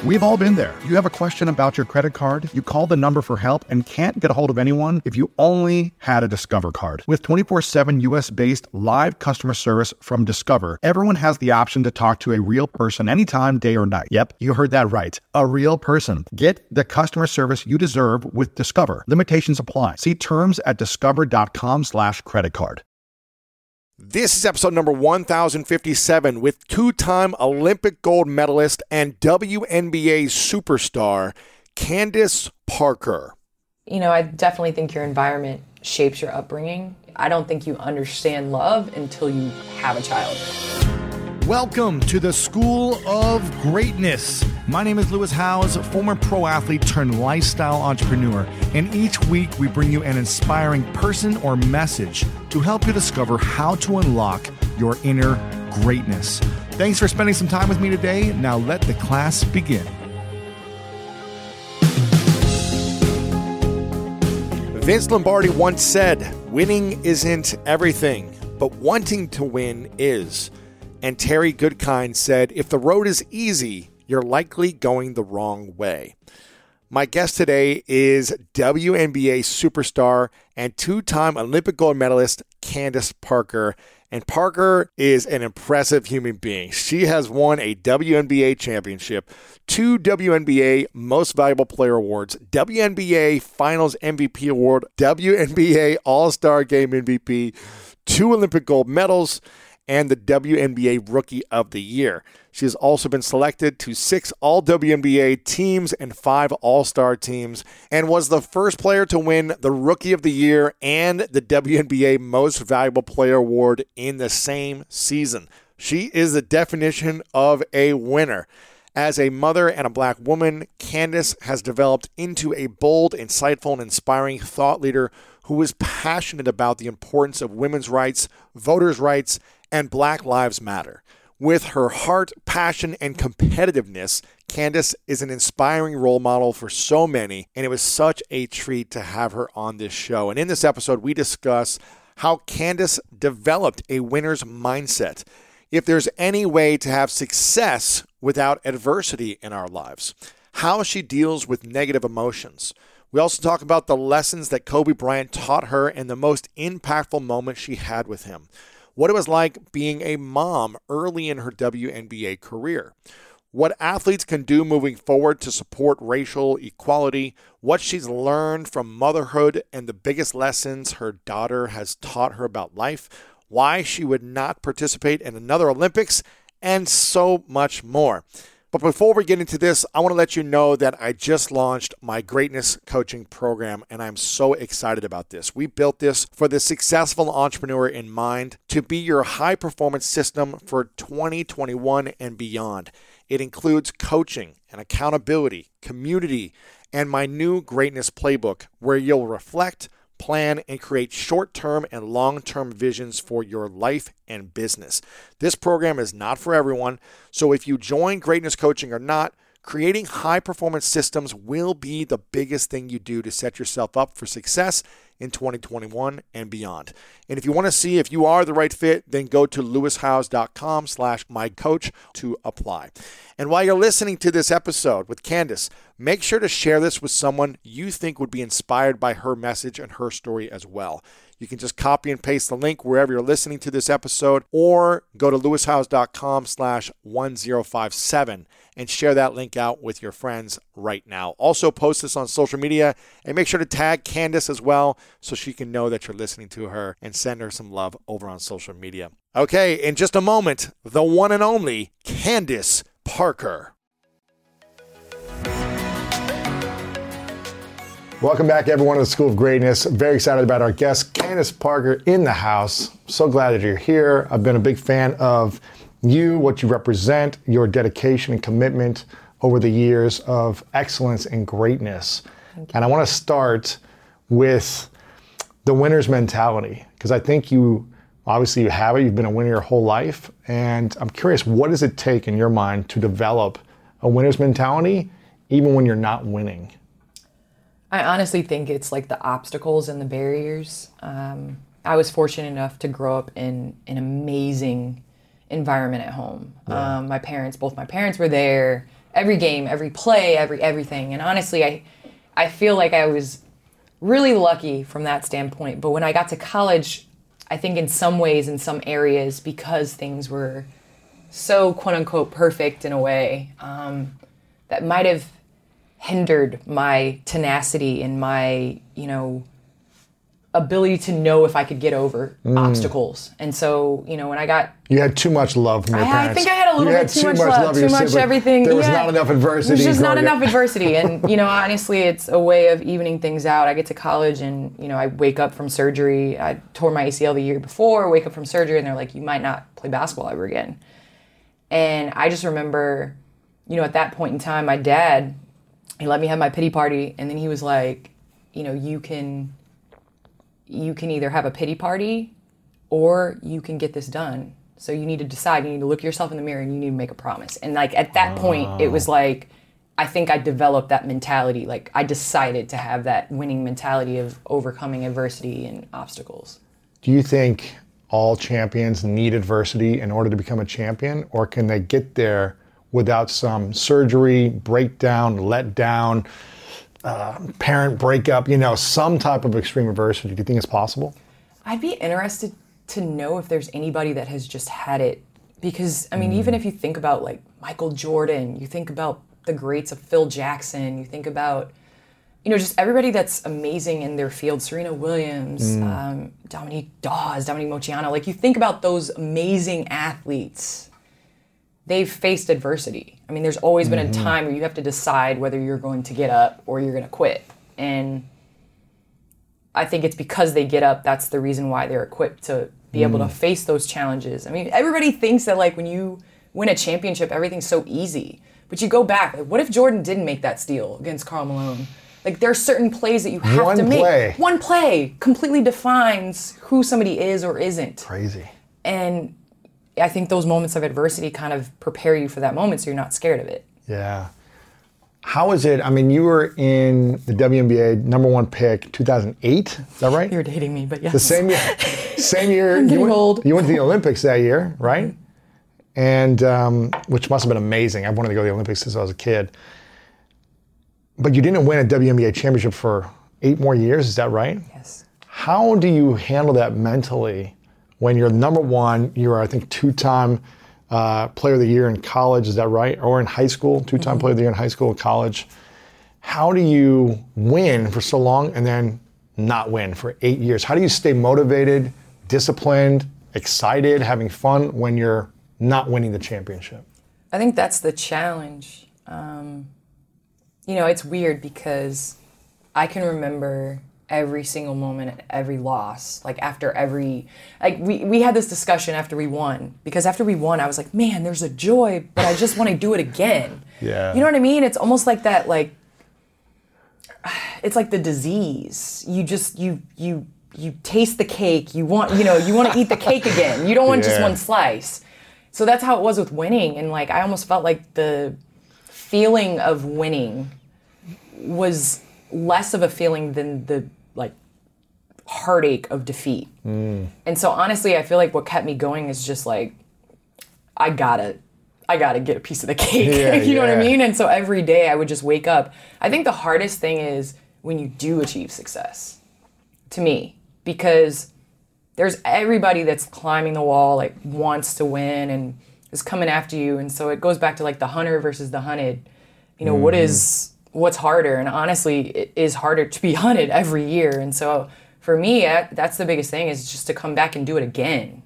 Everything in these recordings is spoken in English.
We've all been there. You have a question about your credit card, you call the number for help and can't get a hold of anyone if you only had a Discover card. With 24/7 US-based live customer service from Discover, everyone has the option to talk to a real person anytime, day or night. Yep, you heard that right. A real person. Get the customer service you deserve with Discover. Limitations apply. See terms at discover.com/creditcard. This is episode number 1057 with two-time Olympic gold medalist and WNBA superstar, Candace Parker. You know, I definitely think your environment shapes your upbringing. I don't think you understand love until you have a child. Welcome to the School of Greatness. My name is Lewis Howes, former pro athlete turned lifestyle entrepreneur, and each week we bring you an inspiring person or message to help you discover how to unlock your inner greatness. Thanks for spending some time with me today. Now let the class begin. Vince Lombardi once said, "Winning isn't everything, but wanting to win is." And Terry Goodkind said, "If the road is easy, you're likely going the wrong way." My guest today is WNBA superstar and two-time Olympic gold medalist Candace Parker. And Parker is an impressive human being. She has won a WNBA championship, 2 WNBA Most Valuable Player Awards, WNBA Finals MVP Award, WNBA All-Star Game MVP, 2 Olympic gold medals, and the WNBA Rookie of the Year. She has also been selected to 6 All-WNBA teams and 5 All-Star teams, and was the first player to win the Rookie of the Year and the WNBA Most Valuable Player Award in the same season. She is the definition of a winner. As a mother and a black woman, Candace has developed into a bold, insightful, and inspiring thought leader who is passionate about the importance of women's rights, voters' rights, and Black Lives Matter. With her heart, passion, and competitiveness, Candace is an inspiring role model for so many, and it was such a treat to have her on this show. And in this episode, we discuss how Candace developed a winner's mindset, if there's any way to have success without adversity in our lives, how she deals with negative emotions. We also talk about the lessons that Kobe Bryant taught her and the most impactful moment she had with him, what it was like being a mom early in her WNBA career, what athletes can do moving forward to support racial equality, what she's learned from motherhood and the biggest lessons her daughter has taught her about life, why she would not participate in another Olympics, and so much more. But before we get into this, I want to let you know that I just launched my greatness coaching program, and I'm so excited about this. We built this for the successful entrepreneur in mind to be your high-performance system for 2021 and beyond. It includes coaching and accountability, community, and my new greatness playbook, where you'll reflect, plan, and create short-term and long-term visions for your life and business. This program is not for everyone, so if you join Greatness Coaching or not, creating high-performance systems will be the biggest thing you do to set yourself up for success in 2021 and beyond. And if you want to see if you are the right fit, then go to lewishowes.com/mycoach to apply. And while you're listening to this episode with Candace, make sure to share this with someone you think would be inspired by her message and her story as well. You can just copy and paste the link wherever you're listening to this episode, or go to lewishowes.com/1057 and share that link out with your friends right now. Also post this on social media and make sure to tag Candace as well so she can know that you're listening to her, and send her some love over on social media. Okay, in just a moment, the one and only Candace Parker. Welcome back, everyone, to the School of Greatness. Very excited about our guest, Candace Parker, in the house. So glad that you're here. I've been a big fan of you, what you represent, your dedication and commitment over the years of excellence and greatness. And I want to start with the winner's mentality, because I think you obviously have it. You've been a winner your whole life. And I'm curious, what does it take in your mind to develop a winner's mentality, even when you're not winning? I honestly think it's like the obstacles and the barriers. I was fortunate enough to grow up in an amazing environment at home. Yeah. Both my parents were there. every game, every play, everything. And honestly, I feel like I was really lucky from that standpoint. But when I got to college, I think in some ways, in some areas, because things were so quote unquote perfect in a way, that might have hindered my tenacity and my, ability to know if I could get over obstacles. And so, when I got... You had too much love from your parents. I think I had a little bit too much love, too much everything. There was not enough adversity. There's just not enough adversity. And, honestly, it's a way of evening things out. I get to college and, I wake up from surgery. I tore my ACL the year before, wake up from surgery, and they're like, you might not play basketball ever again. And I just remember, at that point in time, my dad, he let me have my pity party, and then he was like, you can either have a pity party or you can get this done. So you need to decide. You need to look yourself in the mirror and you need to make a promise. And like at that point, it was like, I think I developed that mentality. Like I decided to have that winning mentality of overcoming adversity and obstacles. Do you think all champions need adversity in order to become a champion, or can they get there without some surgery, breakdown, letdown, parent breakup, some type of extreme adversity? Do you think it's possible? I'd be interested to know if there's anybody that has just had it. Because, even if you think about like Michael Jordan, you think about the greats of Phil Jackson, you think about, just everybody that's amazing in their field, Serena Williams, Dominique Dawes, Dominique Moceanu. Like you think about those amazing athletes, they've faced adversity. There's always been a time where you have to decide whether you're going to get up or you're going to quit. And I think it's because they get up, that's the reason why they're equipped to be able to face those challenges. Everybody thinks that like when you win a championship, everything's so easy. But you go back, like what if Jordan didn't make that steal against Karl Malone? Like there are certain plays that you have to make. One play completely defines who somebody is or isn't. Crazy. And I think those moments of adversity kind of prepare you for that moment so you're not scared of it. Yeah. How is it? You were in the WNBA #1 pick 2008. Is that right? You're dating me, but yes. The same year. Same year. I'm getting old. You went to the Olympics that year, right? And which must have been amazing. I wanted to go to the Olympics since I was a kid. But you didn't win a WNBA championship for 8 more years. Is that right? Yes. How do you handle that mentally when you're #1? You're, I think, 2-time Player of the Year in college. Is that right? Or in high school, 2-time Player of the Year in high school and college. How do you win for so long and then not win for 8 years? How do you stay motivated, disciplined, excited, having fun when you're not winning the championship? I think that's the challenge. It's weird because I can remember every single moment and every loss. Like after every, like we had this discussion after we won, because after we won, I was like, man, there's a joy, but I just want to do it again. Yeah. You know what I mean? It's almost like that, like, it's like the disease. You just, you taste the cake. You want to eat the cake again. You don't want just one slice. So that's how it was with winning. And like, I almost felt like the feeling of winning was less of a feeling than the like heartache of defeat. And so honestly, I feel like what kept me going is just like, I gotta get a piece of the cake. You know what I mean? And so every day I would just wake up. I think the hardest thing is when you do achieve success, to me, because there's everybody that's climbing the wall, like wants to win and is coming after you. And so it goes back to like the hunter versus the hunted. What's harder? And honestly, it is harder to be hunted every year. And so for me, that's the biggest thing, is just to come back and do it again.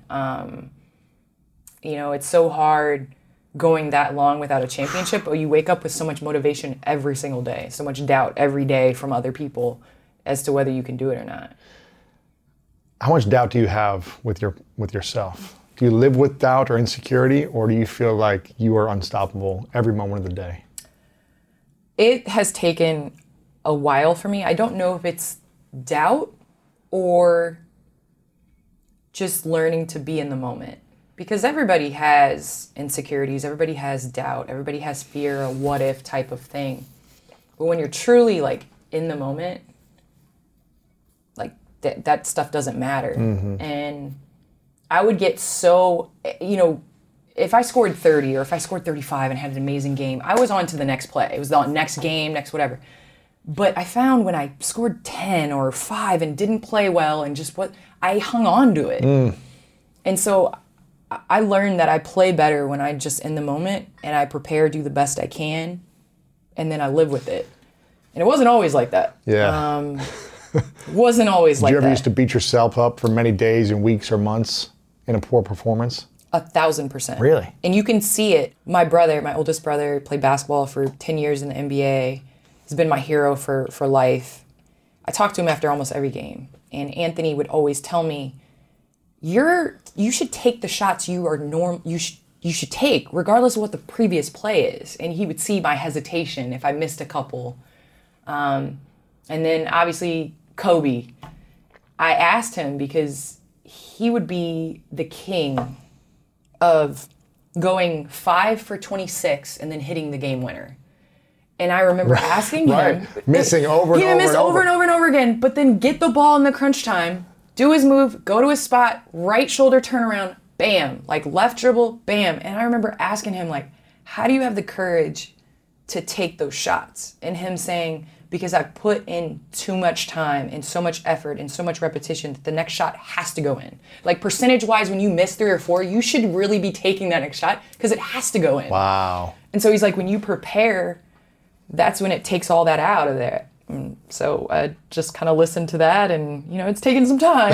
It's so hard going that long without a championship, but you wake up with so much motivation every single day, so much doubt every day from other people as to whether you can do it or not. How much doubt do you have with yourself? Do you live with doubt or insecurity, or do you feel like you are unstoppable every moment of the day? It has taken a while for me. I don't know if it's doubt or just learning to be in the moment. Because everybody has insecurities, everybody has doubt, everybody has fear, a what if type of thing. But when you're truly like in the moment, like that stuff doesn't matter. And I would get so, if I scored 30 or if I scored 35 and had an amazing game, I was on to the next play. It was the next game, next whatever. But I found when I scored 10 or 5 and didn't play well and just I hung on to it. And so I learned that I play better when I just in the moment and I prepare, do the best I can, and then I live with it. And it wasn't always like that. Yeah. Wasn't always like that. Did you ever used to beat yourself up for many days and weeks or months in a poor performance? 1,000%. Really? And you can see it. My brother, my oldest brother, played basketball for 10 years in the NBA. He's been my hero for life. I talked to him after almost every game. And Anthony would always tell me, you should take the shots you should take, regardless of what the previous play is. And he would see my hesitation if I missed a couple. And then obviously Kobe, I asked him because he would be the king of going 5 for 26 and then hitting the game winner. And I remember asking him. Missing over and over and miss over and over and over again, but then get the ball in the crunch time, do his move, go to his spot, right shoulder turnaround, bam. Like left dribble, bam. And I remember asking him, like, how do you have the courage to take those shots? And him saying, because I put in too much time and so much effort and so much repetition that the next shot has to go in. Like percentage-wise, when you miss 3 or 4, you should really be taking that next shot because it has to go in. Wow. And so he's like, when you prepare, that's when it takes all that out of there. And so I just kind of listened to that, and it's taken some time.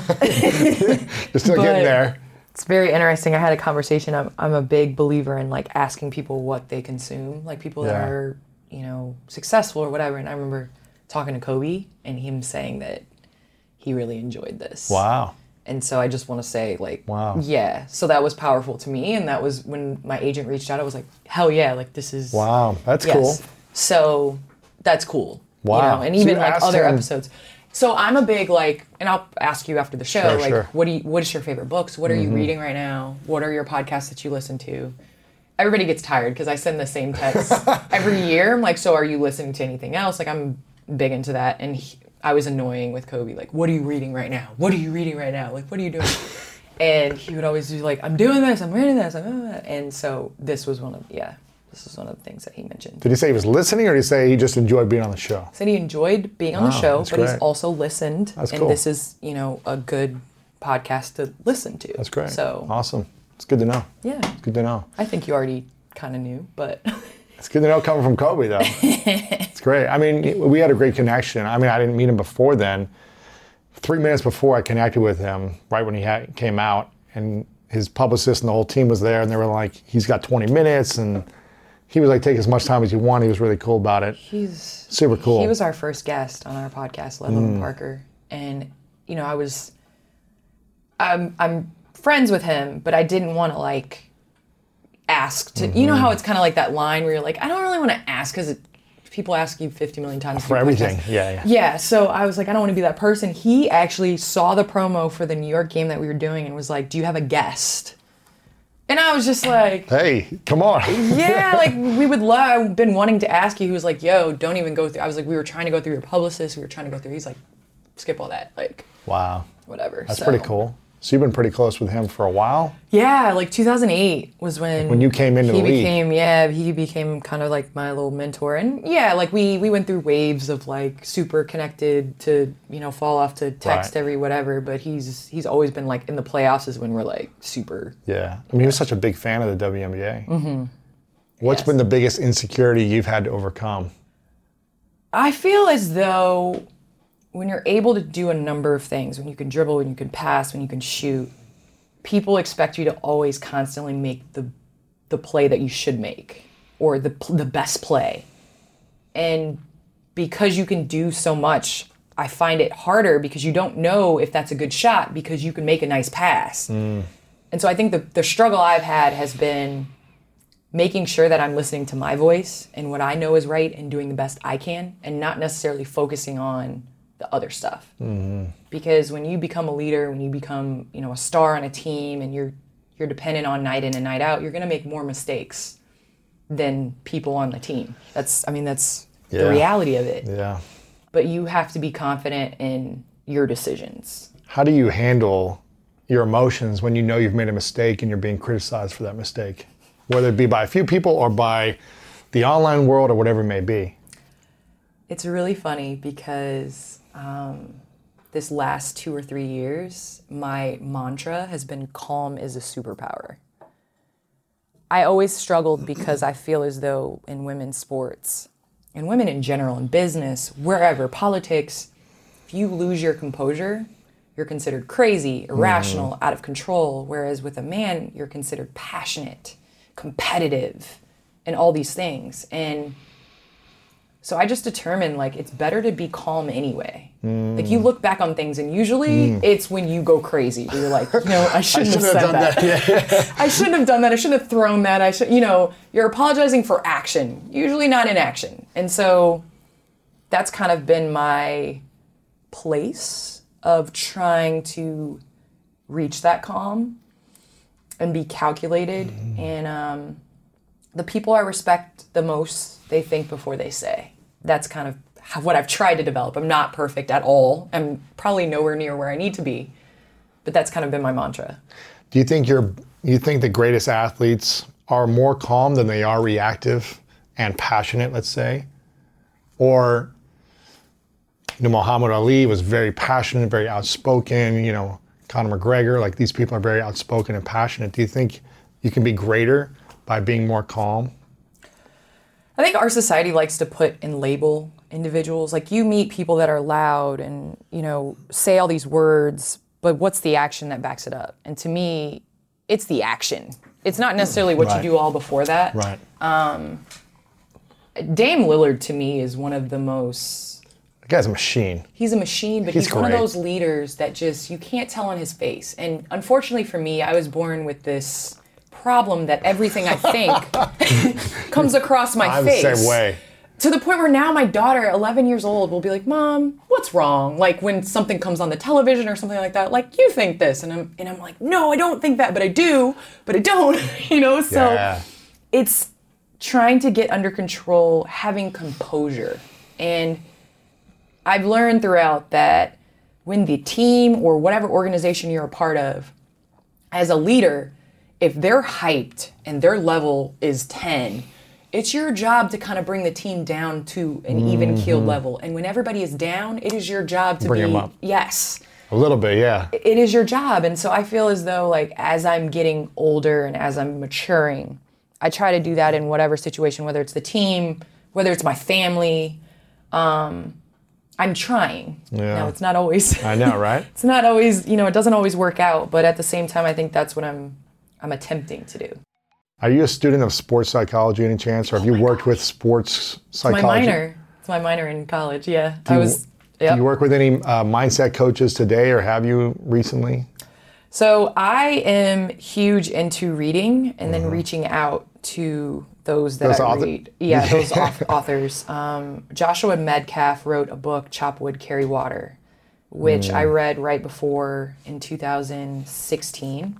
You're still getting there. It's very interesting. I had a conversation. I'm a big believer in like asking people what they consume, like people that are successful or whatever. And I remember talking to Kobe and him saying that he really enjoyed this. Wow. And so I just want to say, like, wow. Yeah. So that was powerful to me, and that was when my agent reached out. I was like, hell yeah, like this is. Wow, that's cool. So that's cool. Wow. And even like other episodes. So I'm a big like, and I'll ask you after the show, what is your favorite books? What are you reading right now? What are your podcasts that you listen to? Everybody gets tired because I send the same text every year. I'm like, so are you listening to anything else? Like I'm big into that. And I was annoying with Kobe. Like, what are you reading right now? What are you reading right now? Like, what are you doing? And he would always do like, I'm doing this, I'm reading this. And so this was one of the things that he mentioned. Did he say he was listening, or did he say he just enjoyed being on the show? He said he enjoyed being on the show, but great. He's also listened. That's and cool. This is, a good podcast to listen to. That's great. So awesome. It's good to know. Yeah. It's good to know. I think you already kind of knew, but it's good to know coming from Kobe, though. It's great. I mean, we had a great connection. I mean, I didn't meet him before then. 3 minutes before I connected with him, right when he came out, and his publicist and the whole team was there, and they were like, he's got 20 minutes, and he was like, take as much time as you want. He was really cool about it. He's super cool. He was our first guest on our podcast, Ludlow Parker. And, I'm friends with him, but I didn't want to like ask to, you know how it's kind of like that line where you're like, I don't really want to ask because people ask you 50 million times. For everything. Yeah. Yeah. So I was like, I don't want to be that person. He actually saw the promo for the New York game that we were doing and was like, do you have a guest? And I was just like, hey, come on. Yeah, like we would love, I've been wanting to ask you. He was like, yo, don't even go through. I was like, we were trying to go through your publicist. We were trying to go through. He's like, skip all that. Like, wow. Whatever. That's pretty cool. So you've been pretty close with him for a while? Yeah, like 2008 was when you came into the league. He became kind of like my little mentor. And yeah, like we went through waves of like super connected to, fall off to text every whatever, but he's always been like in the playoffs is when we're like super. Yeah. I mean, he was such a big fan of the WNBA. Mm-hmm. What's been the biggest insecurity you've had to overcome? I feel as though when you're able to do a number of things, when you can dribble, when you can pass, when you can shoot, people expect you to always constantly make the play that you should make or the best play. And because you can do so much, I find it harder because you don't know if that's a good shot because you can make a nice pass. And so I think the struggle I've had has been making sure that I'm listening to my voice and what I know is right and doing the best I can and not necessarily focusing on the other stuff. Mm-hmm. Because when you become a leader, when you become, a star on a team and you're dependent on night in and night out, you're going to make more mistakes than people on the team. That's the reality of it. Yeah. But you have to be confident in your decisions. How do you handle your emotions when you know you've made a mistake and you're being criticized for that mistake, whether it be by a few people or by the online world or whatever it may be? It's really funny because this last 2 or 3 years, my mantra has been calm is a superpower. I always struggled because I feel as though in women's sports, and women in general, in business, wherever, politics, if you lose your composure, you're considered crazy, irrational, out of control. Whereas with a man, you're considered passionate, competitive, and all these things. And so I just determined, like, it's better to be calm anyway. Like, you look back on things, and usually it's when you go crazy. You're like, I shouldn't have said that. Yeah. I shouldn't have done that. I shouldn't have thrown that. You're apologizing for action, usually not inaction. And so that's kind of been my place of trying to reach that calm and be calculated. And the people I respect the most, they think before they say. That's kind of what I've tried to develop. I'm not perfect at all. I'm probably nowhere near where I need to be, but that's kind of been my mantra. Do you think the greatest athletes are more calm than they are reactive and passionate, let's say? Or, Muhammad Ali was very passionate, very outspoken, Conor McGregor, like these people are very outspoken and passionate. Do you think you can be greater by being more calm? I think our society likes to put and label individuals. Like, you meet people that are loud and, say all these words, but what's the action that backs it up? And to me, it's the action. It's not necessarily what you do all before that. Right. Dame Lillard, to me, is one of the most... The guy's a machine. He's a machine, but he's one of those leaders that just, you can't tell on his face. And unfortunately for me, I was born with this problem that everything I think comes across my face. I'm the same way. To the point where now my daughter, 11 years old, will be like, Mom, what's wrong? Like, when something comes on the television or something like that, like, you think this. And I'm like, no, I don't think that, but I do, but I don't, So it's trying to get under control, having composure. And I've learned throughout that when the team or whatever organization you're a part of, as a leader, if they're hyped and their level is 10, it's your job to kind of bring the team down to an even-keeled level. And when everybody is down, it is your job to bring them up. Yes. A little bit, yeah. It is your job. And so I feel as though, like, as I'm getting older and as I'm maturing, I try to do that in whatever situation, whether it's the team, whether it's my family. I'm trying. Yeah. Now, it's not always... I know, right? It's not always, it doesn't always work out. But at the same time, I think that's what I'm attempting to do. Are you a student of sports psychology any chance, or have you worked with sports psychology? It's my minor in college, yeah. Do you work with any mindset coaches today, or have you recently? So I am huge into reading and then reaching out to those that I read. Yeah, those authors. Joshua Medcalf wrote a book, Chop Wood, Carry Water, which I read right before in 2016.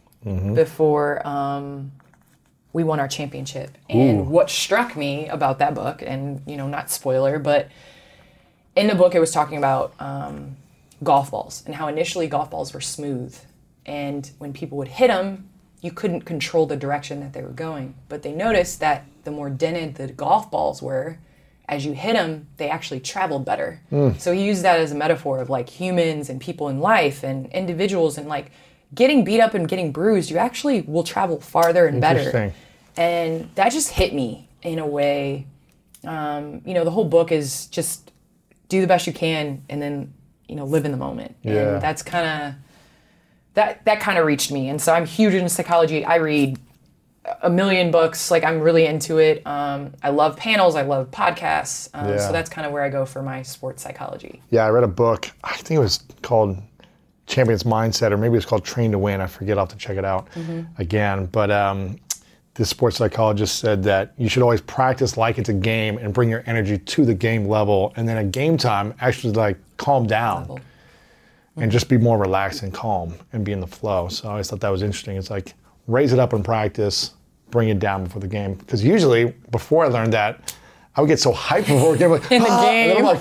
Before we won our championship. And what struck me about that book, and not spoiler, but in the book it was talking about golf balls and how initially golf balls were smooth, and when people would hit them, you couldn't control the direction that they were going. But they noticed that the more dented the golf balls were, as you hit them, they actually traveled better. So he used that as a metaphor of like humans and people in life and individuals, and like getting beat up and getting bruised, you actually will travel farther and better. And that just hit me in a way. The whole book is just do the best you can and then, live in the moment. Yeah. And that's kind of, that kind of reached me. And so I'm huge into psychology. I read a million books. Like, I'm really into it. I love panels. I love podcasts. So that's kind of where I go for my sports psychology. Yeah, I read a book. I think it was called Champion's Mindset, or maybe it's called Train to Win. I forget. I'll have to check it out again. But this sports psychologist said that you should always practice like it's a game and bring your energy to the game level. And then at game time, actually like calm down and just be more relaxed and calm and be in the flow. So I always thought that was interesting. It's like raise it up in practice, bring it down before the game. Because usually before I learned that, I would get so hyped before a game. Like, in the game. And I'm like,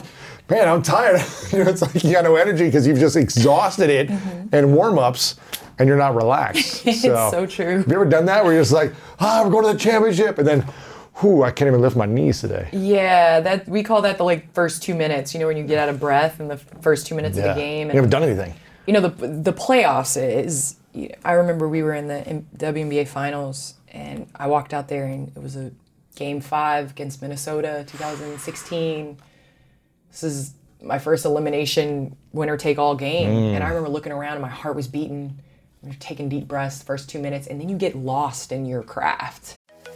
man, I'm tired. It's like you got no energy because you've just exhausted it and warm-ups and you're not relaxed. It's so true. Have you ever done that where you're just like, we're going to the championship, and then, I can't even lift my knees today. Yeah, we call that the first 2 minutes, when you get out of breath in the first 2 minutes of the game. And, you haven't done anything. The playoffs is, I remember we were in the WNBA finals, and I walked out there, and it was a Game 5 against Minnesota, 2016. This is my first elimination winner-take-all game, and I remember looking around, and my heart was beating. You're taking deep breaths the first 2 minutes, and then you get lost in your craft.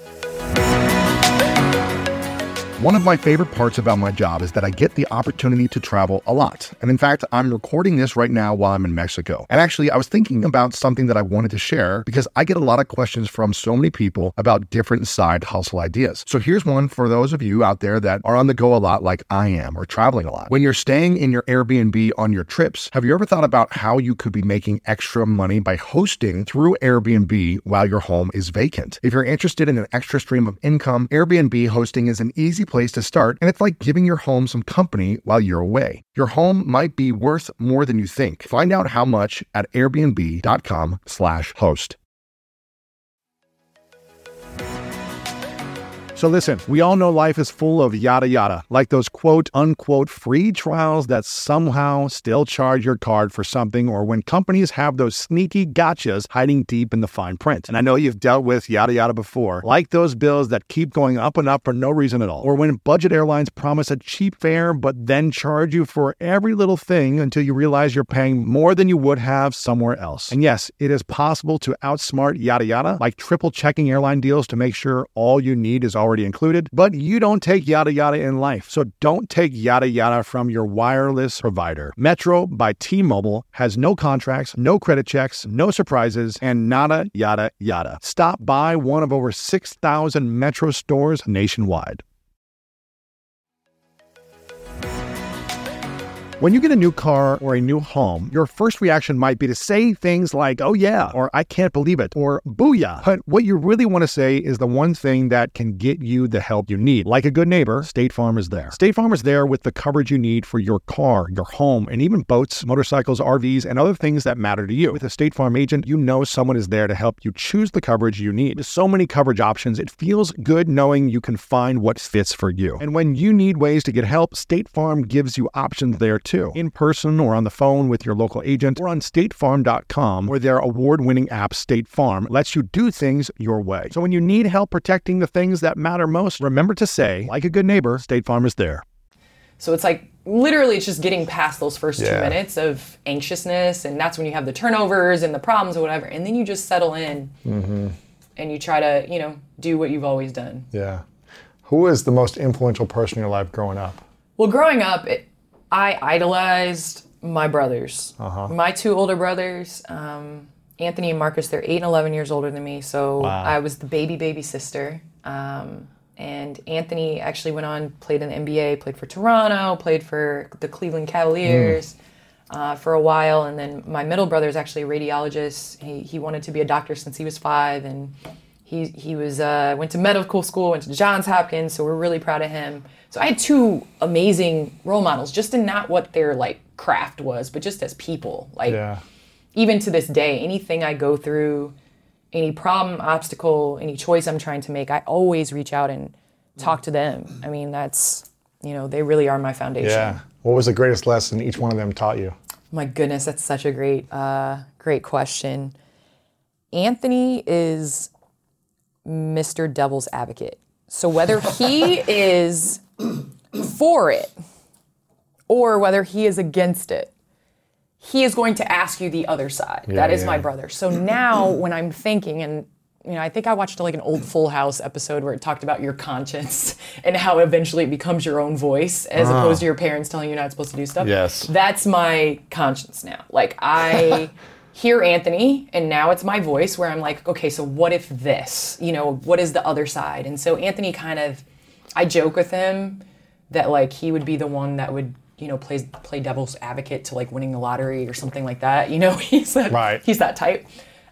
One of my favorite parts about my job is that I get the opportunity to travel a lot. And in fact, I'm recording this right now while I'm in Mexico. And actually, I was thinking about something that I wanted to share because I get a lot of questions from so many people about different side hustle ideas. So here's one for those of you out there that are on the go a lot like I am, or traveling a lot. When you're staying in your Airbnb on your trips, have you ever thought about how you could be making extra money by hosting through Airbnb while your home is vacant? If you're interested in an extra stream of income, Airbnb hosting is an easy place to start, and it's like giving your home some company while you're away. Your home might be worth more than you think. Find out how much at airbnb.com/host. So listen, we all know life is full of yada yada, like those quote unquote free trials that somehow still charge your card for something, or when companies have those sneaky gotchas hiding deep in the fine print. And I know you've dealt with yada yada before, like those bills that keep going up and up for no reason at all, or when budget airlines promise a cheap fare but then charge you for every little thing until you realize you're paying more than you would have somewhere else. And yes, it is possible to outsmart yada yada, like triple checking airline deals to make sure all you need is already included, but you don't take yada yada in life. So don't take yada yada from your wireless provider. Metro by T-Mobile has no contracts, no credit checks, no surprises, and nada yada yada. Stop by one of over 6,000 Metro stores nationwide. When you get a new car or a new home, your first reaction might be to say things like, oh yeah, or I can't believe it, or booyah. But what you really want to say is the one thing that can get you the help you need. Like a good neighbor, State Farm is there. State Farm is there with the coverage you need for your car, your home, and even boats, motorcycles, RVs, and other things that matter to you. With a State Farm agent, you know someone is there to help you choose the coverage you need. With so many coverage options, it feels good knowing you can find what fits for you. And when you need ways to get help, State Farm gives you options there too. In person or on the phone with your local agent, or on statefarm.com, where their award-winning app State Farm lets you do things your way. So when you need help protecting the things that matter most, remember to say, like a good neighbor, State Farm is there. So it's like, literally, it's just getting past those first 2 minutes of anxiousness, and that's when you have the turnovers and the problems or whatever, and then you just settle in and you try to, do what you've always done. Yeah. Who is the most influential person in your life growing up? Well, growing up, I idolized my brothers. My two older brothers, Anthony and Marcus, they're 8 and 11 years older than me, so I was the baby sister. And Anthony actually went on, played in the NBA, played for Toronto, played for the Cleveland Cavaliers for a while. And then my middle brother is actually a radiologist. He wanted to be a doctor since he was 5, and he was went to medical school, went to Johns Hopkins, so we're really proud of him. So I had 2 amazing role models, just in not what their craft was, but just as people. Even to this day, anything I go through, any problem, obstacle, any choice I'm trying to make, I always reach out and talk to them. I mean, that's, they really are my foundation. Yeah. What was the greatest lesson each one of them taught you? My goodness, that's such a great question. Anthony is Mr. Devil's Advocate. So whether he is for it or whether he is against it, he is going to ask you the other side. That is my brother. So now when I'm thinking, and I think I watched an old Full House episode where it talked about your conscience and how eventually it becomes your own voice as opposed to your parents telling you you're not supposed to do stuff. Yes. That's my conscience now. I hear Anthony, and now it's my voice where I'm like, okay, so what if this? What is the other side? And so Anthony I joke with him that he would be the one that would play devil's advocate to winning the lottery or something like that. He's that type.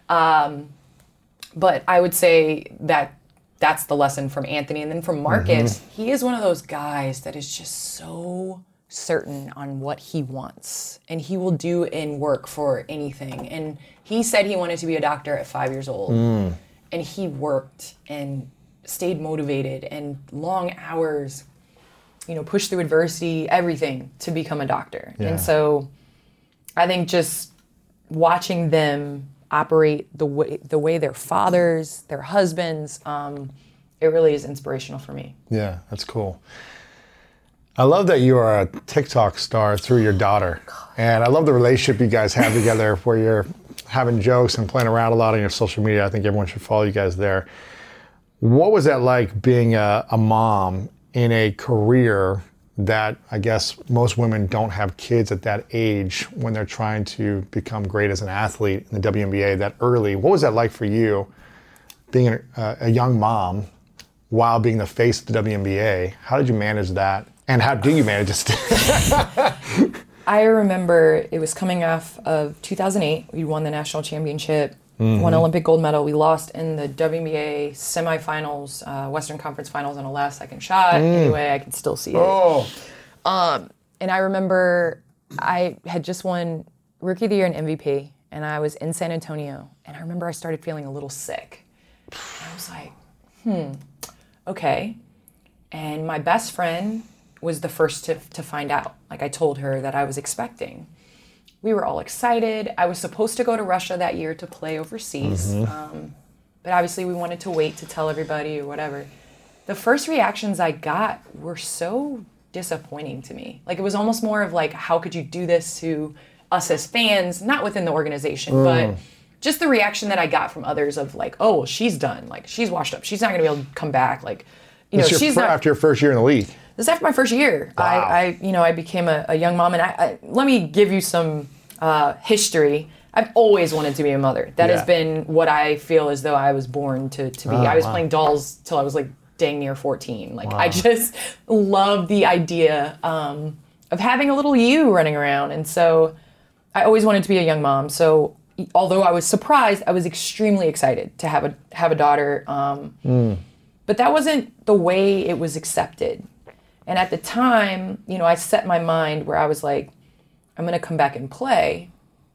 But I would say that that's the lesson from Anthony. And then from Marcus, he is one of those guys that is just so certain on what he wants, and he will do in work for anything. And he said he wanted to be a doctor at 5 years old, and he worked and stayed motivated and long hours, pushed through adversity, everything to become a doctor. Yeah. And so I think just watching them operate the way their fathers, their husbands, it really is inspirational for me. Yeah, that's cool. I love that you are a TikTok star through your daughter. And I love the relationship you guys have together where you're having jokes and playing around a lot on your social media. I think everyone should follow you guys there. What was that like being a mom in a career that I guess most women don't have kids at that age when they're trying to become great as an athlete in the WNBA that early? What was that like for you being a young mom while being the face of the WNBA? How did you manage that? And how do you manage it? I remember it was coming off of 2008. We won the national championship, won Olympic gold medal. We lost in the WNBA semifinals, Western Conference Finals on a last-second shot. Anyway, I can still see it. Oh, And I remember I had just won Rookie of the Year and MVP, and I was in San Antonio, and I remember I started feeling a little sick. And I was like, okay. And my best friend was the first to find out. Like, I told her that I was expecting. We were all excited. I was supposed to go to Russia that year to play overseas. But obviously we wanted to wait to tell everybody or whatever. The first reactions I got were so disappointing to me. Like, it was almost more of like, how could you do this to us as fans, not within the organization, but just the reaction that I got from others of like, oh, well, she's done. Like, she's washed up. She's not gonna be able to come back. Like, she's not. After your first year in the league. This is after my first year. Wow. I became a young mom, and I let me give you some history. I've always wanted to be a mother. That has been what I feel as though I was born to be. I was playing dolls till I was like dang near 14. Like, I just love the idea of having a little you running around. And so I always wanted to be a young mom. So although I was surprised, I was extremely excited to have a daughter. But that wasn't the way it was accepted. And at the time, I set my mind where I was like, I'm going to come back and play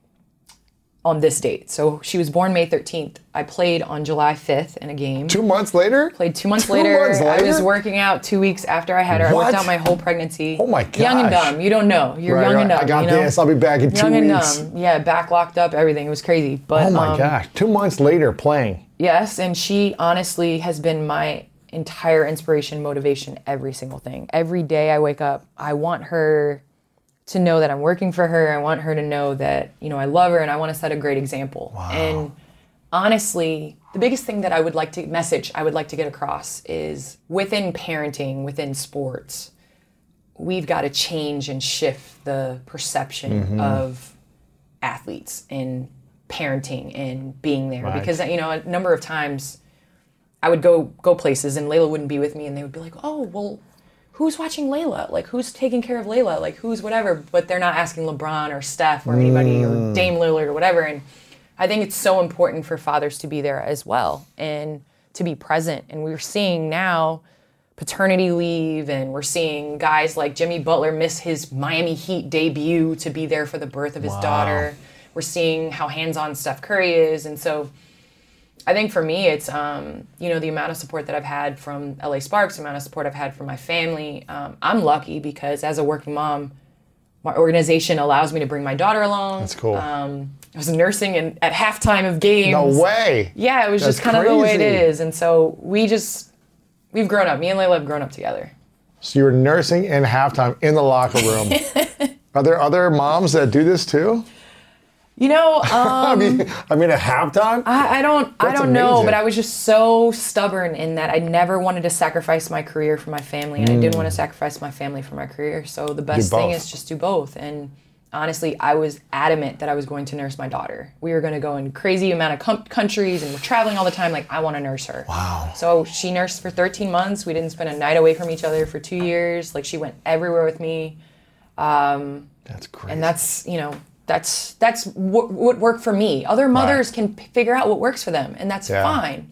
on this date. So she was born May 13th. I played on July 5th in a game. 2 months later? Played 2 months later. I was working out 2 weeks after I had her. What? I worked out my whole pregnancy. Oh my gosh. Young and dumb. You don't know. You're young and dumb. I got this. I'll be back in 2 young weeks. And dumb. Yeah, back locked up, everything. It was crazy. But, Oh my gosh. 2 months later playing. Yes, and she honestly has been my entire inspiration, motivation, every single thing. Every day I wake up, I want her to know that I'm working for her. I want her to know that, I love her, and I want to set a great example. Wow. And honestly, the biggest thing that I would like to get across is within parenting, within sports, we've got to change and shift the perception of athletes and parenting and being there. Right. Because, a number of times I would go places and Layla wouldn't be with me, and they would be like, oh, well, who's watching Layla? Like, who's taking care of Layla? Like, who's whatever? But they're not asking LeBron or Steph or anybody or Dame Lillard or whatever. And I think it's so important for fathers to be there as well and to be present. And we're seeing now paternity leave, and we're seeing guys like Jimmy Butler miss his Miami Heat debut to be there for the birth of his daughter. We're seeing how hands-on Steph Curry is. And so I think for me, it's, the amount of support that I've had from LA Sparks, the amount of support I've had from my family. I'm lucky because as a working mom, my organization allows me to bring my daughter along. That's cool. I was nursing at halftime of games. No way. Yeah, it was That's just kind of the way it crazy. is. And so we've grown up. Me and Layla have grown up together. So you were nursing in halftime in the locker room. Are there other moms that do this too? I mean, at halftime? I don't That's know, amazing. but I was just so stubborn in that I never wanted to sacrifice my career for my family, and I didn't want to sacrifice my family for my career. So the best thing both. is just do both. And honestly, I was adamant that I was going to nurse my daughter. We were going to go in crazy amount of countries, and we're traveling all the time. Like, I want to nurse her. Wow. So she nursed for 13 months. We didn't spend a night away from each other for 2 years. Like, she went everywhere with me. That's crazy. And that's what worked for me. Other mothers can figure out what works for them, and that's fine.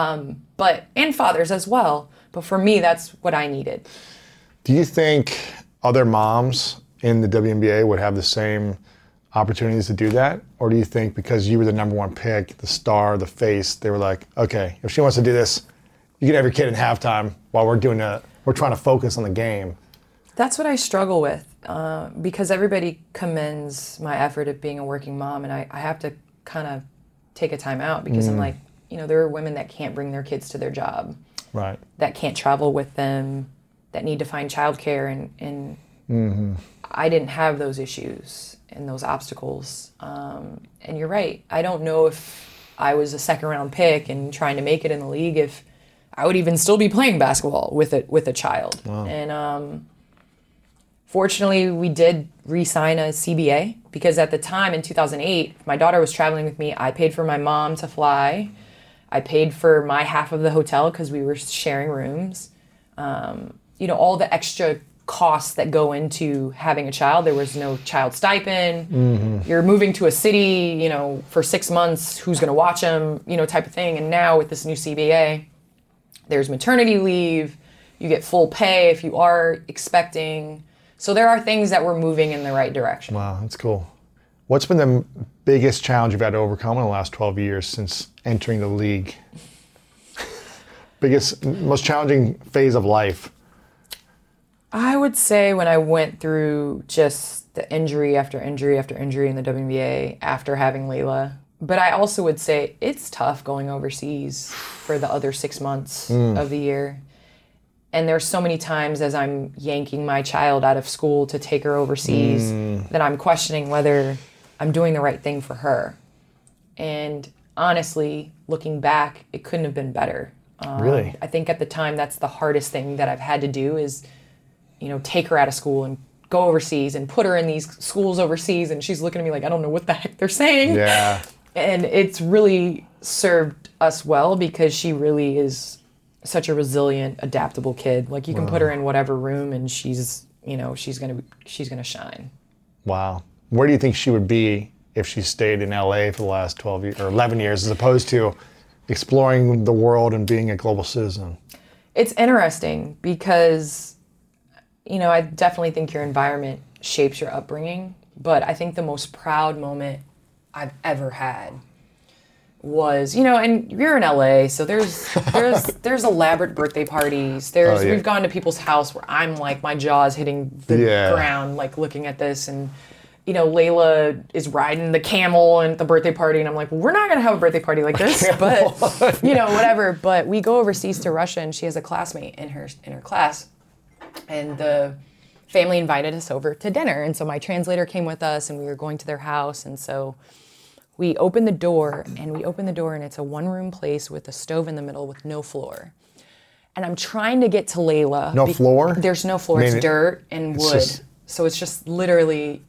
And fathers as well. But for me, that's what I needed. Do you think other moms in the WNBA would have the same opportunities to do that? Or do you think because you were the number one pick, the star, the face, they were like, okay, if she wants to do this, you can have your kid in halftime while we're trying to focus on the game? That's what I struggle with because everybody commends my effort at being a working mom, and I have to kind of take a time out because I'm like, there are women that can't bring their kids to their job, right? That can't travel with them, that need to find childcare, and I didn't have those issues and those obstacles. And you're right. I don't know if I was a second round pick and trying to make it in the league if I would even still be playing basketball with a child. Wow. And fortunately, we did re-sign a CBA because at the time in 2008, my daughter was traveling with me. I paid for my mom to fly. I paid for my half of the hotel because we were sharing rooms. All the extra costs that go into having a child. There was no child stipend. You're moving to a city, for 6 months. Who's going to watch them, type of thing. And now with this new CBA, there's maternity leave. You get full pay if you are expecting. So there are things that we're moving in the right direction. Wow, that's cool. What's been the biggest challenge you've had to overcome in the last 12 years since entering the league? Most challenging phase of life? I would say when I went through just the injury after injury after injury in the WNBA after having Layla. But I also would say it's tough going overseas for the other 6 months of the year. And there's so many times as I'm yanking my child out of school to take her overseas that I'm questioning whether I'm doing the right thing for her. And honestly, looking back, it couldn't have been better. Really? I think at the time that's the hardest thing that I've had to do is take her out of school and go overseas and put her in these schools overseas. And she's looking at me like, I don't know what the heck they're saying. Yeah. And it's really served us well because she really is such a resilient, adaptable kid. Like you can put her in whatever room and she's gonna shine. Wow. Where do you think she would be if she stayed in LA for the last 12 years or 11 years as opposed to exploring the world and being a global citizen? It's interesting because I definitely think your environment shapes your upbringing, but I think the most proud moment I've ever had was, and you're in LA, so there's elaborate birthday parties. We've gone to people's house where I'm like, my jaw's hitting the ground, like looking at this, and Layla is riding the camel at the birthday party, and I'm like, well, we're not gonna have a birthday party like this, but whatever. But we go overseas to Russia, and she has a classmate in her class. And the family invited us over to dinner. And so my translator came with us and we were going to their house. And so we opened the door and it's a one-room place with a stove in the middle with no floor. And I'm trying to get to Layla. No floor? There's no floor. It's dirt and wood. So it's just literally,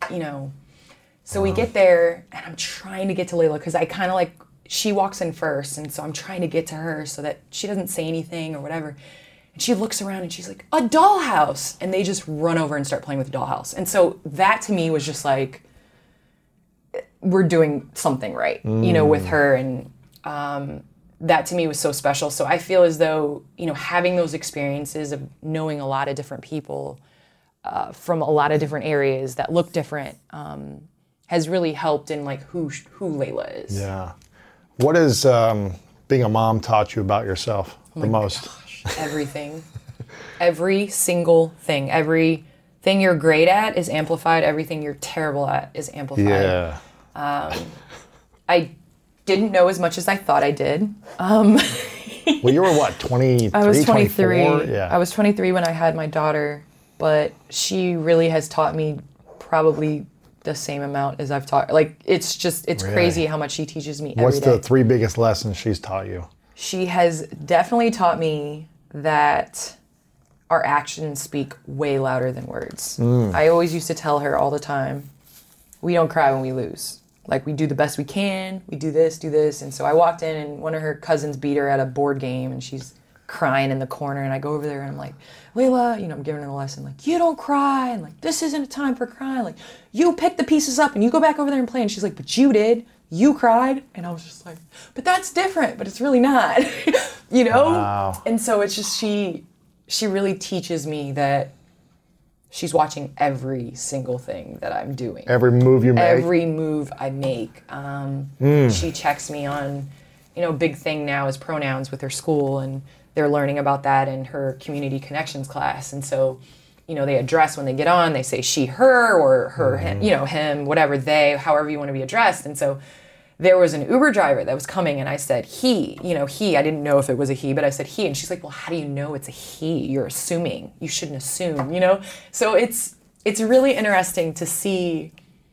So we get there and I'm trying to get to Layla because I kind of she walks in first. And so I'm trying to get to her so that she doesn't say anything or whatever. And she looks around and she's like, a dollhouse. And they just run over and start playing with the dollhouse. And so that to me was just like, we're doing something right, with her. And that to me was so special. So I feel as though, having those experiences of knowing a lot of different people from a lot of different areas that look different has really helped in who Layla is. Yeah. What has being a mom taught you about yourself the most? Gosh. Everything. Every single thing. Everything you're great at is amplified. Everything you're terrible at is amplified. Yeah. I didn't know as much as I thought I did. Well, you were what, 23, I was 23. 24? Yeah. I was 23 when I had my daughter, but she really has taught me probably the same amount as I've taught. It's really? Crazy how much she teaches me every day. What's the 3 biggest lessons she's taught you? She has definitely taught me that our actions speak way louder than words. I always used to tell her all the time, we don't cry when we lose. We do the best we can, we do this. And so I walked in and one of her cousins beat her at a board game and she's crying in the corner and I go over there and I'm like, Layla, I'm giving her the lesson, you don't cry, and this isn't a time for crying. You pick the pieces up and you go back over there and play. And she's like, but you did. You cried. And I was just like, but that's different, but it's really not, Wow. And so it's just, she really teaches me that she's watching every single thing that I'm doing. Every move you make? Every move I make. She checks me on, big thing now is pronouns with her school, and they're learning about that in her community connections class. And so, they address when they get on, they say she, her, or her, him, whatever, they, however you want to be addressed. And so there was an Uber driver that was coming, and I said he, I didn't know if it was a he, but I said he, and she's like, well, how do you know it's a he? You're assuming. You shouldn't assume, So it's really interesting to see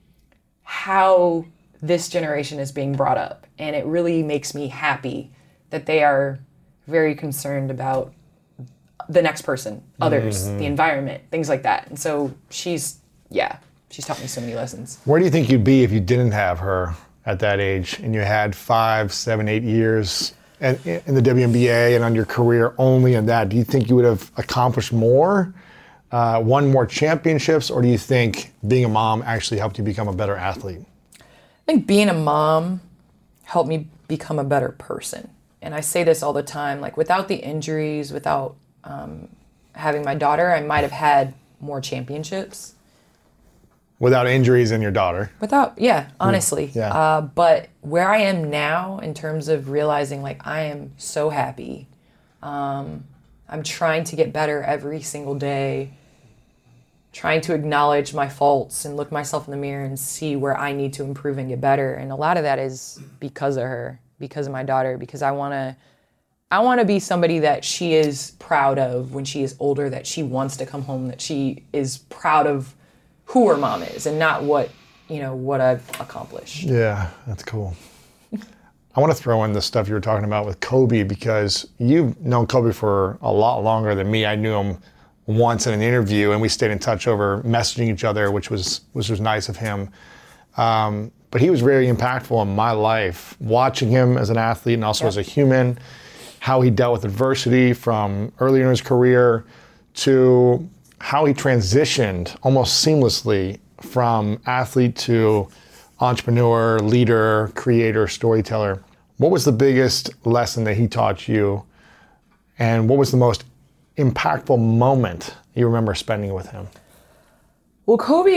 how this generation is being brought up, and it really makes me happy that they are very concerned about the next person, others, the environment, things like that. And so she's taught me so many lessons. Where do you think you'd be if you didn't have her at that age and you had 5, 7, 8 years in the WNBA and on your career only in that? Do you think you would have accomplished more, won more championships, or do you think being a mom actually helped you become a better athlete? I think being a mom helped me become a better person. And I say this all the time, like without the injuries, without having my daughter, I might have had more championships. Without injuries in your daughter? Honestly. Yeah. But where I am now in terms of realizing like I am so happy. I'm trying to get better every single day, trying to acknowledge my faults and look myself in the mirror and see where I need to improve and get better. And a lot of that is because of her, because of my daughter, because I want to be somebody that she is proud of when she is older, that she wants to come home, that she is proud of who her mom is and not what I've accomplished. Yeah, that's cool. I want to throw in the stuff you were talking about with Kobe, because you've known Kobe for a lot longer than me. I knew him once in an interview, and we stayed in touch over messaging each other, which was nice of him. But he was very impactful in my life, watching him as an athlete and also as a human, how he dealt with adversity from early in his career to how he transitioned almost seamlessly from athlete to entrepreneur, leader, creator, storyteller. What was the biggest lesson that he taught you, and what was the most impactful moment you remember spending with him? Well, Kobe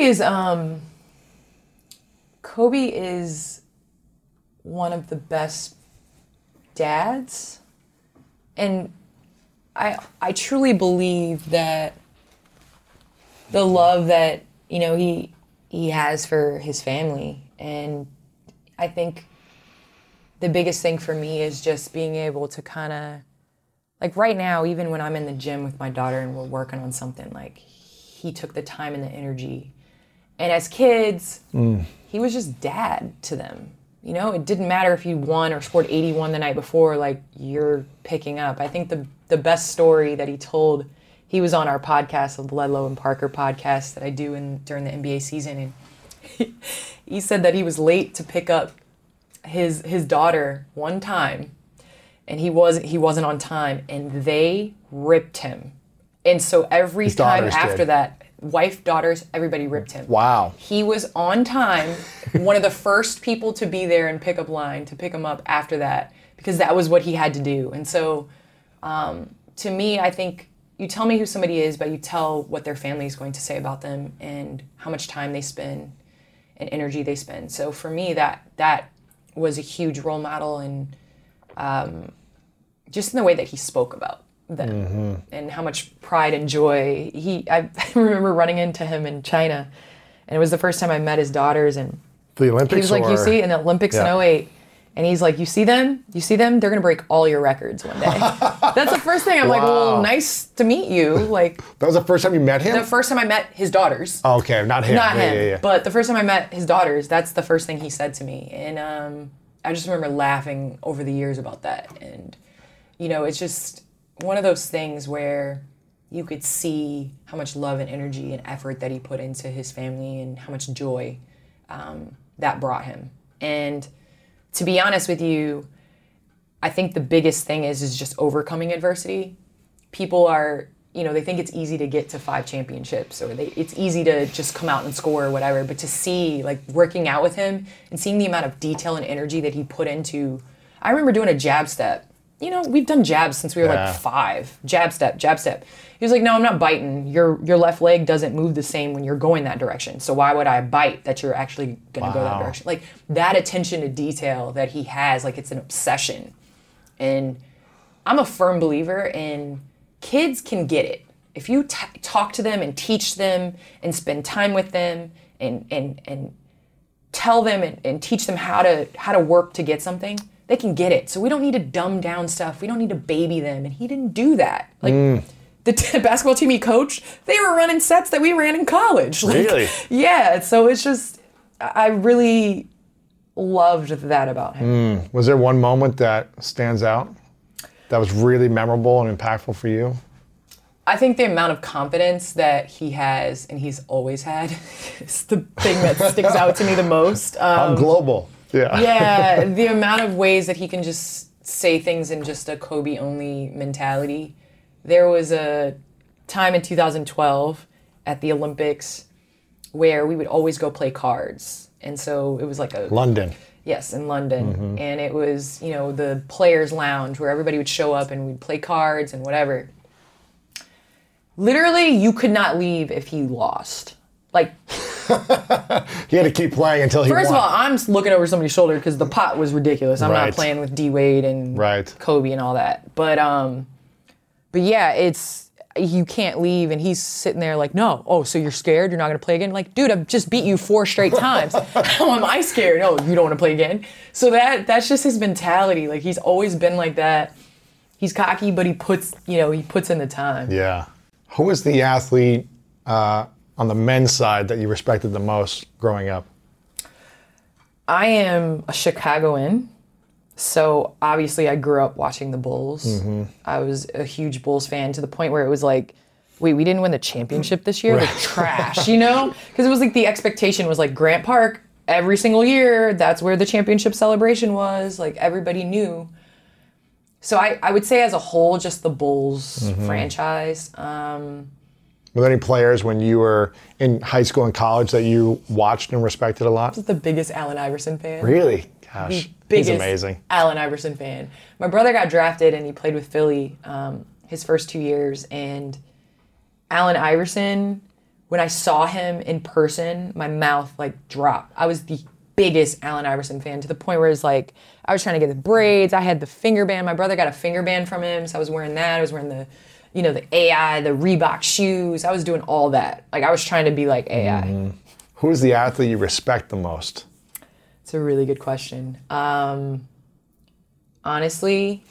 is one of the best dads, and I truly believe that the love that he has for his family, and I think the biggest thing for me is just being able to kind of, like right now, even when I'm in the gym with my daughter and we're working on something, like he took the time and the energy. And as kids, he was just dad to them. It didn't matter if you won or scored 81 the night before, like you're picking up. I think the best story that he told, he was on our podcast, the Ledlow and Parker podcast that I do during the NBA season. And he said that he was late to pick up his daughter one time, and he wasn't on time, and they ripped him. And so every time after that, wife, daughters, everybody ripped him. Wow. He was on time, one of the first people to be there in pickup line to pick him up after that, because that was what he had to do. And so to me, I think you tell me who somebody is, but you tell what their family is going to say about them and how much time they spend and energy they spend. So for me, that was a huge role model, and just in the way that he spoke about them and how much pride and joy I remember running into him in China, and it was the first time I met his daughters, and the Olympics, he was like, you see, in the Olympics in 2008, and he's like, you see them, they're gonna break all your records one day. That's the first thing. I'm like, well, nice to meet you. Like, that was the first time you met him? The first time I met his daughters. Oh, okay, not him. Not him. Yeah. But the first time I met his daughters, that's the first thing he said to me. And I just remember laughing over the years about that. And, it's just one of those things where you could see how much love and energy and effort that he put into his family and how much joy that brought him. And to be honest with you, I think the biggest thing is just overcoming adversity. People are, they think it's easy to get to 5 championships, or it's easy to just come out and score or whatever. But to see, like, working out with him and seeing the amount of detail and energy that he put into, I remember doing a jab step we've done jabs since we were like 5. Jab step, jab step. He was like, no, I'm not biting. Your left leg doesn't move the same when you're going that direction. So why would I bite that you're actually going to go that direction? Like that attention to detail that he has, like it's an obsession. And I'm a firm believer in kids can get it. If you talk to them and teach them and spend time with them and tell them and teach them how to work to get something, they can get it. So we don't need to dumb down stuff. We don't need to baby them. And he didn't do that. Like the basketball team he coached, they were running sets that we ran in college. Like, really? Yeah. So it's just, I really loved that about him. Was there one moment that stands out that was really memorable and impactful for you? I think the amount of confidence that he has and he's always had is the thing that sticks out to me the most. I'm global. Yeah. Yeah, the amount of ways that he can just say things in just a Kobe-only mentality. There was a time in 2012 at the Olympics where we would always go play cards. And so it was like London. Yes, in London. And it was, the players' lounge where everybody would show up and we'd play cards and whatever. Literally, you could not leave if he lost. Like, he had to keep playing until he won. First of all, I'm looking over somebody's shoulder because the pot was ridiculous. I'm Right. not playing with D Wade and Right. Kobe and all that. But yeah, you can't leave, and he's sitting there like, no. Oh, so you're scared? You're not gonna play again? Like, dude, I've just beat you 4 straight times. How am I scared? No, you don't want to play again. So that's just his mentality. Like he's always been like that. He's cocky, but he puts in the time. Yeah. Who was the athlete on the men's side that you respected the most growing up? I am a Chicagoan, so obviously I grew up watching the Bulls. I was a huge Bulls fan to the point where it was like, wait, we didn't win the championship this year? Like trash, Because it was like the expectation was like Grant Park every single year. That's where the championship celebration was. Like everybody knew. So I would say as a whole, just the Bulls franchise. Were there any players when you were in high school and college that you watched and respected a lot? I was the biggest Allen Iverson fan. Really? Gosh, he's amazing. Allen Iverson fan. My brother got drafted and he played with Philly his first 2 years. And Allen Iverson, when I saw him in person, my mouth dropped. I was the biggest Allen Iverson fan to the point where it's like I was trying to get the braids. I had the finger band. My brother got a finger band from him, so I was wearing that. I was wearing the AI, the Reebok shoes. I was doing all that. Like I was trying to be like AI. Who's the athlete you respect the most? It's a really good question. Honestly,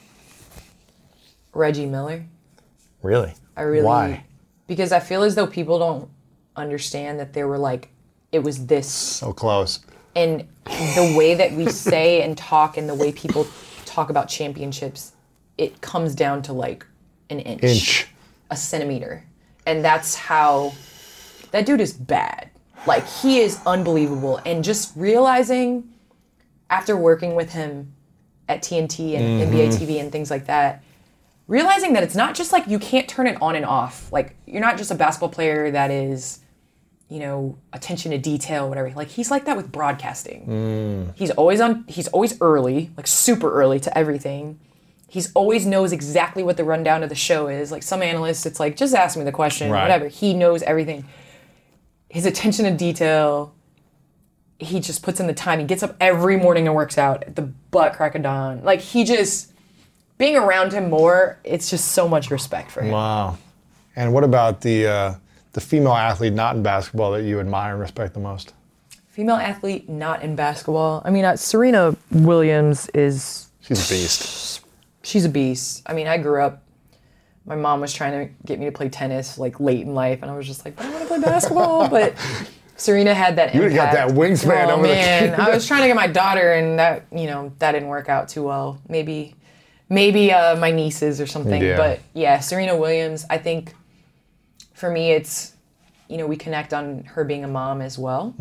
Reggie Miller. Really? Why? Because I feel as though people don't understand that there were it was this. So close. And the way that we say and talk and the way people talk about championships, it comes down to an inch. A centimeter. And that's how, that dude is bad. He is unbelievable. And just realizing after working with him at TNT and NBA TV and things like that, realizing that it's not just you can't turn it on and off. You're not just a basketball player that is, attention to detail, whatever. He's like that with broadcasting. He's always early, super early to everything. He's always knows exactly what the rundown of the show is. Some analysts, it's just ask me the question, whatever. He knows everything. His attention to detail, he just puts in the time. He gets up every morning and works out at the butt crack of dawn. Being around him more, it's just so much respect for him. Wow. And what about the female athlete not in basketball that you admire and respect the most? Female athlete not in basketball. I mean, Serena Williams is... She's a beast. She's a beast. I mean, I grew up, my mom was trying to get me to play tennis late in life, and I was just like, I want to play basketball, but Serena had that impact. You got that wingspan over man. I was trying to get my daughter, and that, that didn't work out too well. Maybe my nieces or something, but yeah, Serena Williams, I think for me, it's, we connect on her being a mom as well.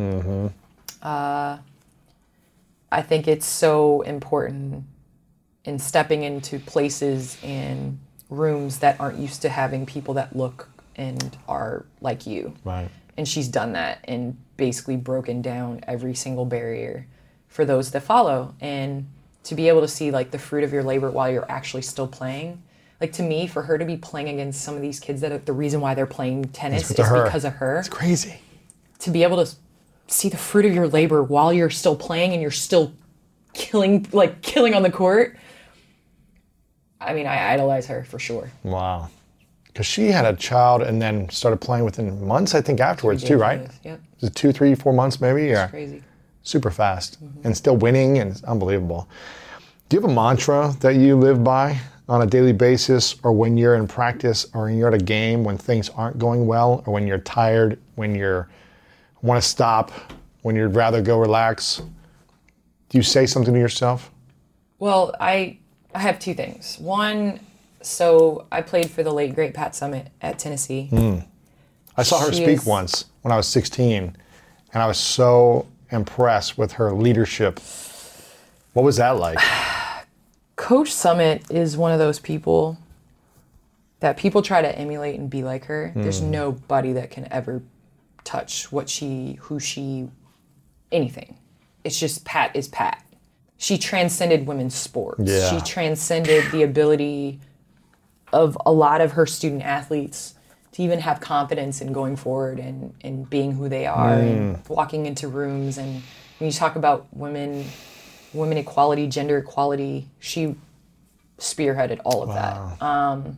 I think it's so important in stepping into places and rooms that aren't used to having people that look and are like you. Right. And she's done that and basically broken down every single barrier for those that follow. And to be able to see like the fruit of your labor while you're actually still playing. Like to me, for her to be playing against some of these kids that are, the reason why they're playing tennis is because of her. It's crazy. To be able to see the fruit of your labor while you're still playing and you're still killing on the court. I mean, I idolize her for sure. Wow. Because she had a child and then started playing within months, I think, afterwards too, right? Yep. Was it 2, 3, 4 months maybe? Yeah. It's crazy. Super fast and still winning, and it's unbelievable. Do you have a mantra that you live by on a daily basis, or when you're in practice or when you're at a game, when things aren't going well, or when you're tired, when you want to stop, when you'd rather go relax? Do you say something to yourself? Well, I have two things. One, so I played for the late great Pat Summitt at Tennessee. I saw her speak once when I was 16, and I was so impressed with her leadership. What was that like? Coach Summitt is one of those people that people try to emulate and be like her. There's nobody that can ever touch anything. It's just Pat is Pat. She transcended women's sports. Yeah. She transcended the ability of a lot of her student athletes to even have confidence in going forward and being who they are and walking into rooms. And when you talk about women equality, gender equality, she spearheaded all of that.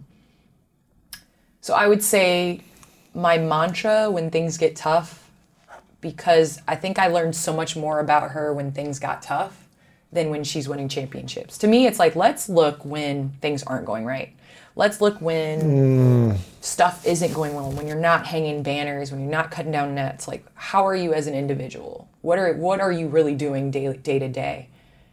So I would say my mantra when things get tough, because I think I learned so much more about her when things got tough than when she's winning championships. To me, it's like, let's look when things aren't going right. Let's look when stuff isn't going well, when you're not hanging banners, when you're not cutting down nets. Like, how are you as an individual? What are you really doing day to day?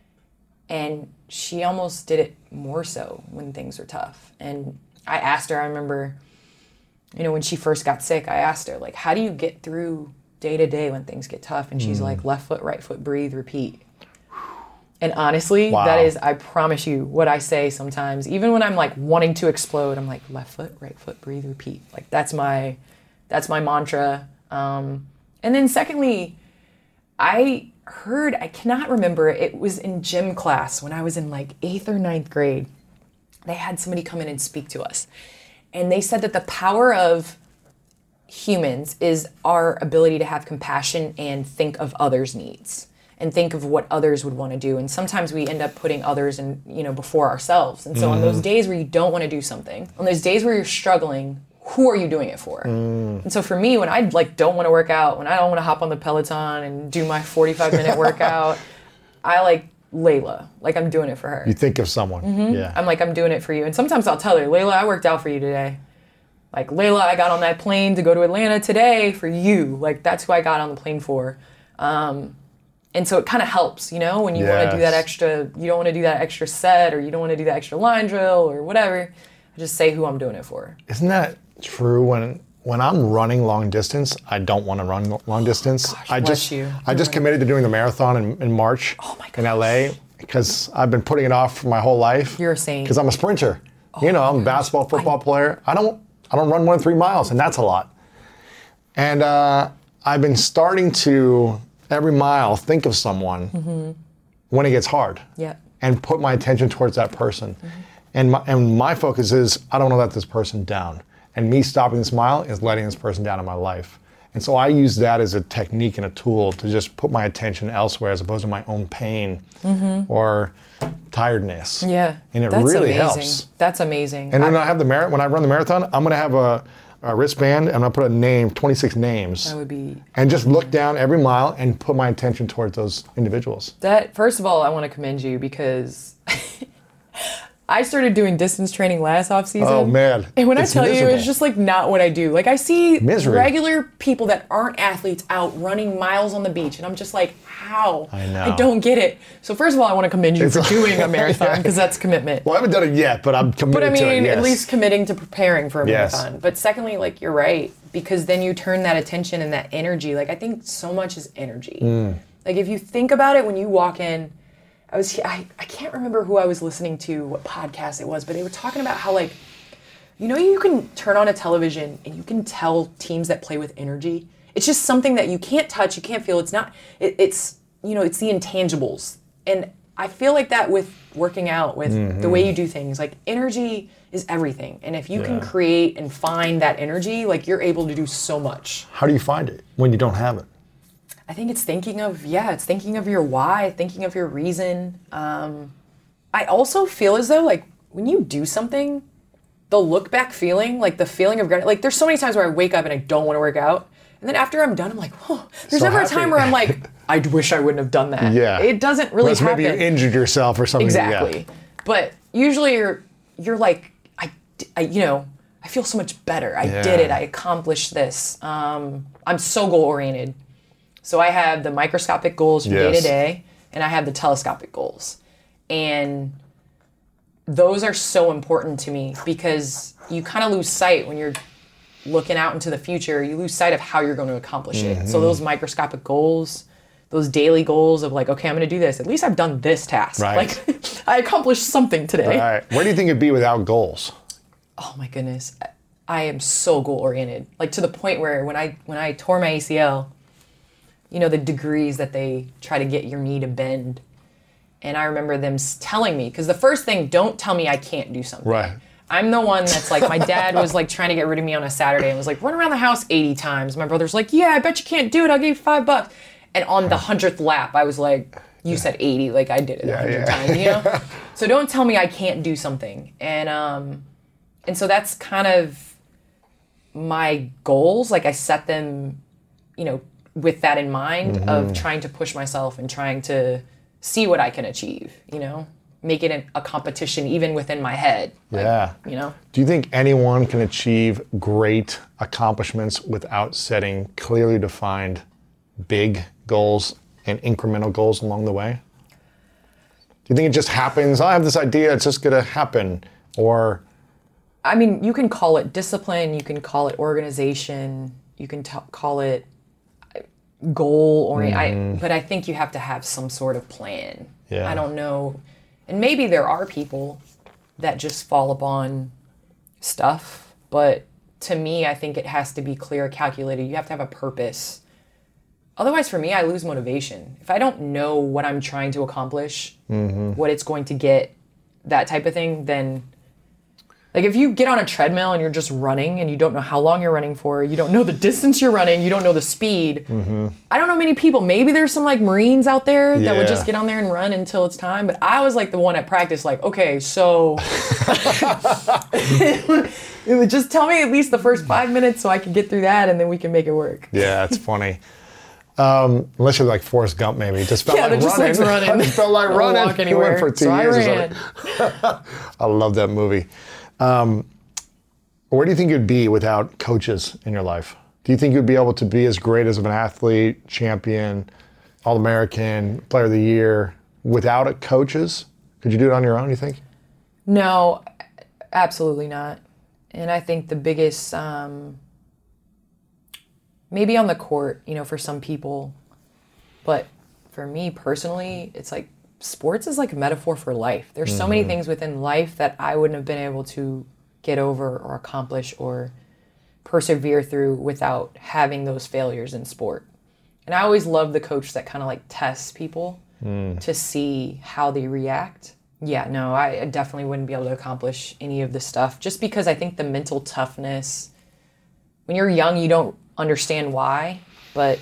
And she almost did it more so when things were tough. And I asked her, I remember, when she first got sick, I asked her, like, how do you get through day to day when things get tough? And she's like, left foot, right foot, breathe, repeat. And honestly, that is, I promise you, what I say sometimes. Even when I'm like wanting to explode, I'm like, left foot, right foot, breathe, repeat. Like that's my mantra. And then secondly, I cannot remember, it was in gym class when I was in like 8th or 9th grade. They had somebody come in and speak to us. And they said that the power of humans is our ability to have compassion and think of others' needs and think of what others would want to do. And sometimes we end up putting others in, before ourselves. And so on those days where you don't want to do something, on those days where you're struggling, who are you doing it for? And so for me, when I don't want to work out, when I don't want to hop on the Peloton and do my 45-minute workout, I like Layla. Like I'm doing it for her. You think of someone. Yeah. I'm like, I'm doing it for you. And sometimes I'll tell her, Layla, I worked out for you today. Like, Layla, I got on that plane to go to Atlanta today for you. Like, that's who I got on the plane for. And so it kind of helps, when you want to do that extra, you don't want to do that extra set, or you don't want to do that extra line drill or whatever. I just say who I'm doing it for. Isn't that true? When I'm running long distance, I don't want to run long distance. Gosh, I just committed to doing the marathon in March in LA because I've been putting it off for my whole life. You're a saint. Because I'm a sprinter. I'm a basketball, football player. I don't run more than 3 miles, and that's a lot. And I've been starting to every mile think of someone when it gets hard. Yep. And put my attention towards that person. And my focus is I don't want to let this person down. And me stopping this mile is letting this person down in my life. And so I use that as a technique and a tool to just put my attention elsewhere as opposed to my own pain or tiredness. Yeah. And it that's really amazing. helps. That's amazing. And then when I run the marathon, I'm going to have a wristband and I'm going to put a name, 26 names. That would be... And just look down every mile and put my attention towards those individuals. First of all, I want to commend you because I started doing distance training last off season. Oh man. And when it's I tell miserable. you, it's just like not what I do. Like I see Misery. regular people that aren't athletes out running miles on the beach. And I'm just like, how? I know. I don't get it. So first of all, I want to commend you for doing a marathon because that's commitment. Well, I haven't done it yet, but I'm committed But I to it, mean, yes. at least committing to preparing for a Yes. marathon. But secondly, like you're right, because then you turn that attention and that energy. Like I think so much is energy. Like if you think about it, when you walk in, I can't remember who I was listening to, what podcast it was, but they were talking about how like, you can turn on a television and you can tell teams that play with energy. It's just something that you can't touch, you can't feel. It's not. It's the intangibles. And I feel like that with working out, with the way you do things. Like, energy is everything. And if you can create and find that energy, like, you're able to do so much. How do you find it when you don't have it? I think it's thinking of your why, thinking of your reason. I also feel as though, like, when you do something, the look back feeling, like the feeling of gratitude, like, there's so many times where I wake up and I don't want to work out. And then after I'm done, I'm like, oh, there's So never happy. a time where I'm like, I wish I wouldn't have done that. Yeah. It doesn't really Unless happen. maybe you injured yourself or something. Exactly. Yeah. But usually you're like, I feel so much better. I did it. I accomplished this. I'm so goal oriented. So I have the microscopic goals from day to day, and I have the telescopic goals. And those are so important to me because you kind of lose sight when you're looking out into the future. You lose sight of how you're going to accomplish it. So those microscopic goals, those daily goals of like, okay, I'm going to do this. At least I've done this task. Right. Like, I accomplished something today. All right. Where do you think it'd be without goals? Oh my goodness. I am so goal oriented. Like, to the point where when I tore my ACL, the degrees that they try to get your knee to bend. And I remember them telling me, because the first thing, don't tell me I can't do something. Right. I'm the one that's like, my dad was like trying to get rid of me on a Saturday and was like, run around the house 80 times. My brother's like, yeah, I bet you can't do it. I'll give you $5. And on the 100th lap, I was like, you said 80, like I did it 100 times, So don't tell me I can't do something. And so that's kind of my goals. Like, I set them, with that in mind of trying to push myself and trying to see what I can achieve, make it a competition even within my head. Yeah. Like, Do you think anyone can achieve great accomplishments without setting clearly defined big goals and incremental goals along the way? Do you think it just happens? I have this idea, it's just going to happen. Or, I mean, you can call it discipline, you can call it organization, you can call it goal oriented, but I think you have to have some sort of plan. Yeah. I don't know. And maybe there are people that just fall upon stuff, but to me, I think it has to be clear, calculated. You have to have a purpose. Otherwise, for me, I lose motivation. If I don't know what I'm trying to accomplish, what it's going to get, that type of thing, then, like, if you get on a treadmill and you're just running and you don't know how long you're running for, you don't know the distance you're running, you don't know the speed. I don't know many people. Maybe there's some like Marines out there that would just get on there and run until it's time. But I was like the one at practice, like, okay, so it would just tell me at least the first 5 minutes so I can get through that and then we can make it work. yeah, it's funny. Unless you're like Forrest Gump, maybe. It just felt like that just running. likes running. I just felt like Don't running. walk He anywhere. went for 2 So I years or ran. something. I love that movie. Where do you think you'd be without coaches in your life? Do you think you'd be able to be as great as an athlete, champion, All-American, Player of the Year, without coaches? Could you do it on your own, you think? No, absolutely not. And I think the biggest, maybe on the court, for some people, but for me personally, it's like sports is like a metaphor for life. There's so many things within life that I wouldn't have been able to get over or accomplish or persevere through without having those failures in sport. And I always love the coach that kind of like tests people to see how they react. Yeah, no, I definitely wouldn't be able to accomplish any of this stuff just because I think the mental toughness, when you're young, you don't understand why, but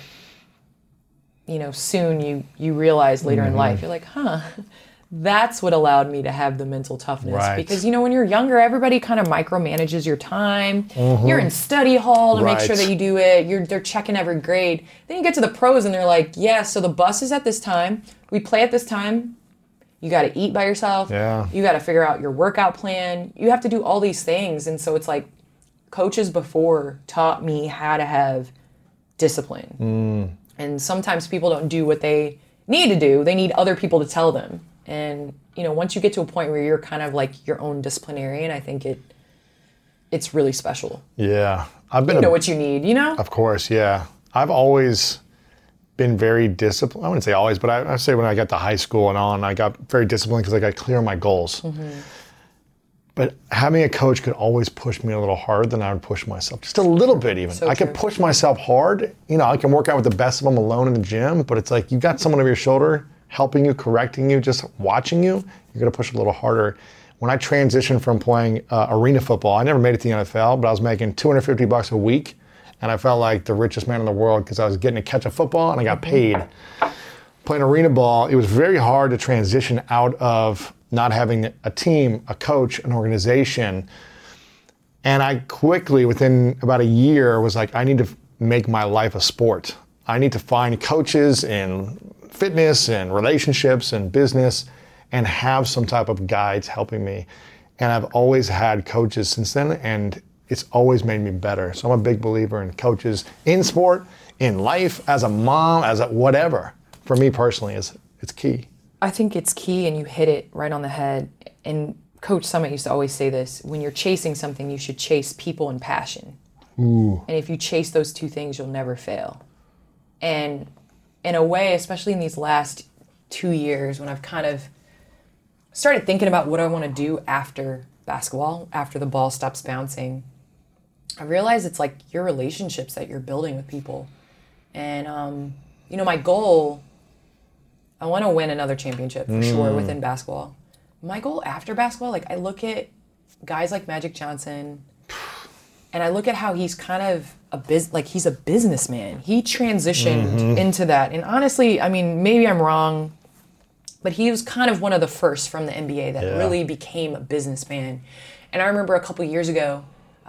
soon you realize later in life, you're like, that's what allowed me to have the mental toughness. Right. Because, when you're younger, everybody kind of micromanages your time. You're in study hall to make sure that you do it. They're checking every grade. Then you get to the pros and they're like, yeah, so the bus is at this time. We play at this time. You got to eat by yourself. Yeah. You got to figure out your workout plan. You have to do all these things. And so it's like coaches before taught me how to have discipline. And sometimes people don't do what they need to do. They need other people to tell them. And, once you get to a point where you're kind of like your own disciplinarian, I think it's really special. Yeah. I've been You know what you need, Of course, yeah. I've always been very disciplined. I wouldn't say always, but I say when I got to high school and on, I got very disciplined because I got clear on my goals. But having a coach could always push me a little harder than I would push myself. Just a little bit even. So I could push myself hard. I can work out with the best of them alone in the gym, but it's like you got someone over your shoulder helping you, correcting you, just watching you, you're going to push a little harder. When I transitioned from playing arena football, I never made it to the NFL, but I was making $250 a week, and I felt like the richest man in the world because I was getting to catch a football and I got paid. Playing arena ball, it was very hard to transition out of not having a team, a coach, an organization. And I quickly, within about a year, was like, I need to make my life a sport. I need to find coaches in fitness and relationships and business and have some type of guides helping me. And I've always had coaches since then, and it's always made me better. So I'm a big believer in coaches in sport, in life, as a mom, as a whatever. For me personally, it's key. I think it's key, and you hit it right on the head. And Coach Summit used to always say this: when you're chasing something, you should chase people and passion. Ooh. And if you chase those two things, you'll never fail. And in a way, especially in these last 2 years, when I've kind of started thinking about what I want to do after basketball, after the ball stops bouncing, I realized it's like your relationships that you're building with people. And, my goal, I want to win another championship for sure within basketball. My goal after basketball, like I look at guys like Magic Johnson, and I look at how he's kind of he's a businessman. He transitioned into that. And honestly, I mean, maybe I'm wrong, but he was kind of one of the first from the NBA that really became a businessman. And I remember a couple years ago,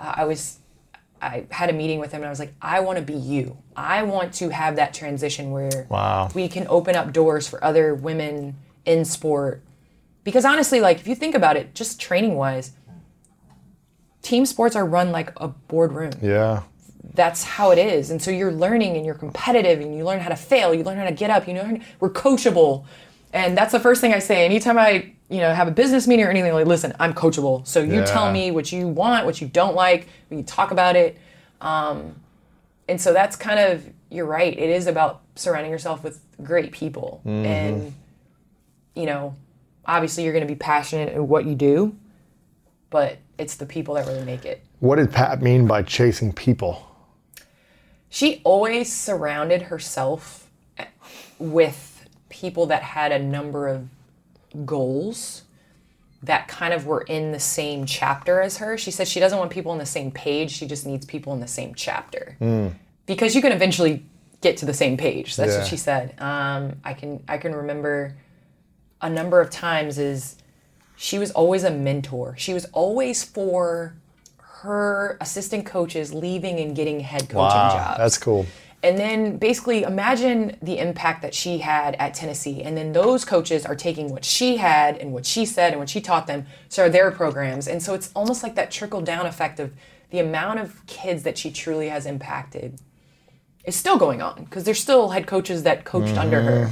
I had a meeting with him, and I was like, I want to be you. I want to have that transition where we can open up doors for other women in sport. Because honestly, like, if you think about it, just training-wise, team sports are run like a boardroom. Yeah. That's how it is. And so you're learning, and you're competitive, and you learn how to fail, you learn how to get up, we're coachable. And that's the first thing I say. Anytime I, have a business meeting or anything, like, listen, I'm coachable. So you tell me what you want, what you don't like. We can talk about it. And so that's kind of, you're right. It is about surrounding yourself with great people. And, obviously you're going to be passionate in what you do, but it's the people that really make it. What did Pat mean by chasing people? She always surrounded herself with people that had a number of goals that kind of were in the same chapter as her. She said she doesn't want people on the same page. She just needs people in the same chapter. Because you can eventually get to the same page. That's what she said. I can remember a number of times she was always a mentor. She was always for her assistant coaches leaving and getting head coaching jobs. That's cool. And then basically imagine the impact that she had at Tennessee. And then those coaches are taking what she had and what she said and what she taught them, so their programs. And so it's almost like that trickle-down effect of the amount of kids that she truly has impacted is still going on, because there's still head coaches that coached under her.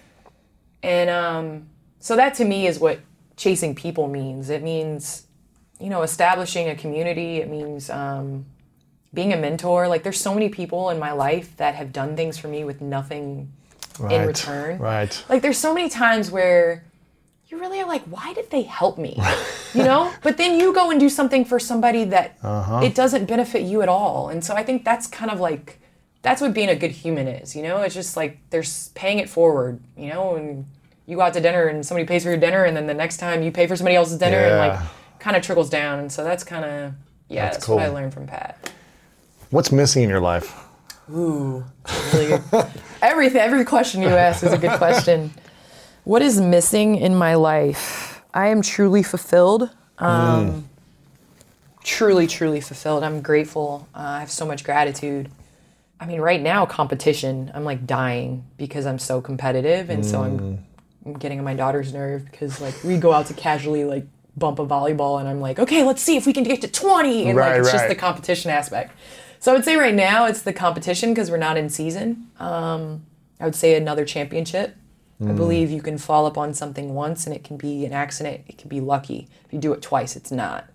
And so that to me is what chasing people means. It means, establishing a community. It means being a mentor. Like, there's so many people in my life that have done things for me with nothing in return. Right. Like, there's so many times where you really are like, why did they help me? But then you go and do something for somebody that it doesn't benefit you at all. And so I think that's kind of like, that's what being a good human is, It's just like, there's paying it forward, and you go out to dinner and somebody pays for your dinner, and then the next time you pay for somebody else's dinner, and like kind of trickles down. And so that's kind of, that's cool. What I learned from Pat. What's missing in your life? Ooh, really good. Every question you ask is a good question. What is missing in my life? I am truly fulfilled. Truly, truly fulfilled. I'm grateful. I have so much gratitude. I mean, right now, competition, I'm like dying because I'm so competitive. And so I'm getting on my daughter's nerve because like we go out to casually like bump a volleyball and I'm like, okay, let's see if we can get to 20. And it's just the competition aspect. So I would say right now it's the competition because we're not in season. I would say another championship. I believe you can fall upon something once and it can be an accident. It can be lucky. If you do it twice, it's not.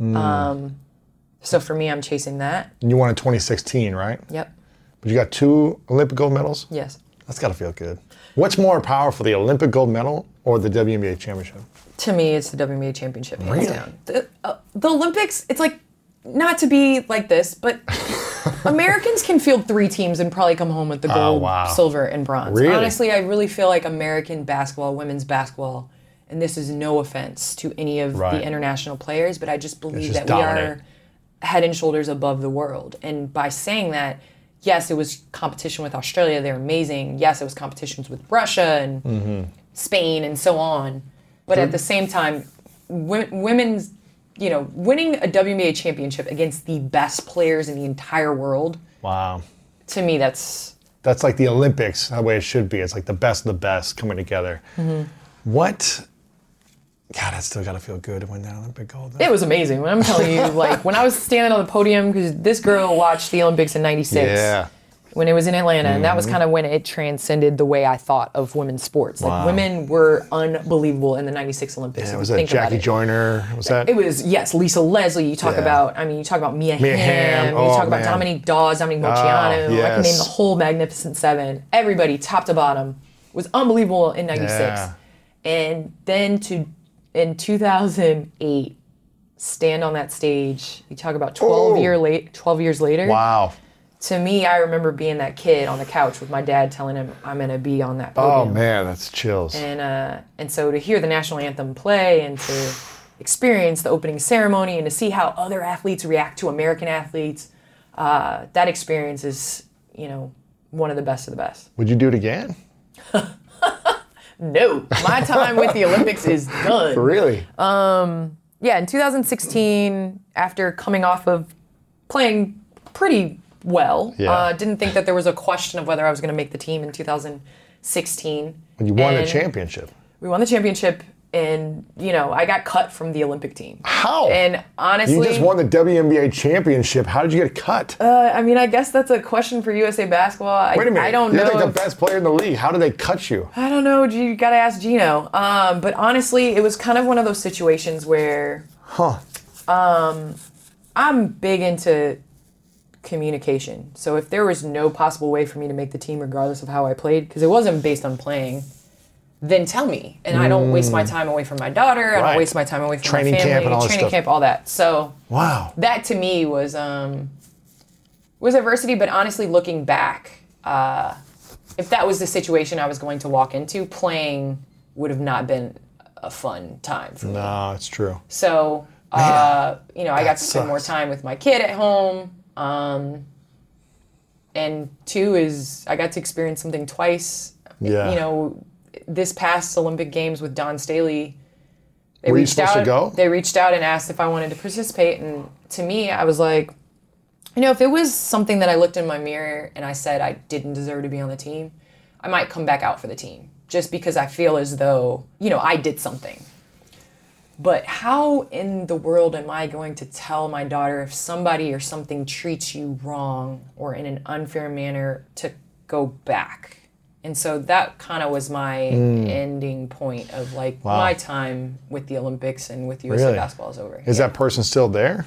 So for me, I'm chasing that. And you won in 2016, right? Yep. But you got 2 Olympic gold medals? Yes. That's got to feel good. What's more powerful, the Olympic gold medal or the WNBA championship? To me, it's the WNBA championship, hands Really? down. The Olympics, it's like, not to be like this, but Americans can field 3 teams and probably come home with the gold, silver, and bronze. Really? Honestly, I really feel like American basketball, women's basketball, and this is no offense to any of the international players, but I just believe that dominant. we are head and shoulders above the world. And by saying that, yes, it was competition with Australia. They're amazing. Yes, it was competitions with Russia and Spain and so on. But at the same time, women's, winning a WNBA championship against the best players in the entire world. Wow. To me, that's like the Olympics, the way it should be. It's like the best of the best coming together. What? God, I still got to feel good to win that Olympic gold. It was amazing. When I'm telling you, like, when I was standing on the podium, because this girl watched the Olympics in 96. Yeah. When it was in Atlanta, and that was kind of when it transcended the way I thought of women's sports. Like, women were unbelievable in the 96 Olympics. Yeah, was that Jackie Joyner? Was that? It was, yes, Lisa Leslie. You talk about Mia Hamm. You talk about Dominique Dawes, Dominique Moceanu. I can name the whole Magnificent Seven. Everybody, top to bottom, was unbelievable in 96. Yeah. And then in 2008, stand on that stage. You talk about 12 years later. Wow. To me, I remember being that kid on the couch with my dad telling him I'm going to be on that podium. Oh, man, that's chills. And so to hear the national anthem play and to experience the opening ceremony and to see how other athletes react to American athletes, that experience is, one of the best of the best. Would you do it again? No. My time with the Olympics is done. Really? Yeah, in 2016, after coming off of playing pretty well, didn't think that there was a question of whether I was going to make the team in 2016. When you won the championship. We won the championship, and, I got cut from the Olympic team. How? And honestly... You just won the WNBA championship. How did you get cut? I guess that's a question for USA Basketball. Wait a minute. I don't know. You're like the best player in the league. How did they cut you? I don't know. You got to ask Gino. But honestly, it was kind of one of those situations where... I'm big into communication. So if there was no possible way for me to make the team regardless of how I played, because it wasn't based on playing, then tell me. And I don't waste my time away from my daughter. I don't waste my time away from training my family. Camp and all training camp, all that. So that to me was adversity. But honestly, looking back, if that was the situation I was going to walk into, playing would have not been a fun time for me. No, it's true. So, I got to spend more time with my kid at home. And 2 is I got to experience something twice. Yeah. This past Olympic Games with Dawn Staley, Were you supposed to go? They reached out and asked if I wanted to participate. And to me, I was like, if it was something that I looked in my mirror and I said I didn't deserve to be on the team, I might come back out for the team. Just because I feel as though, I did something. But how in the world am I going to tell my daughter if somebody or something treats you wrong or in an unfair manner to go back? And so that kind of was my ending point of my time with the Olympics and with USA Basketball is over. Is that person still there?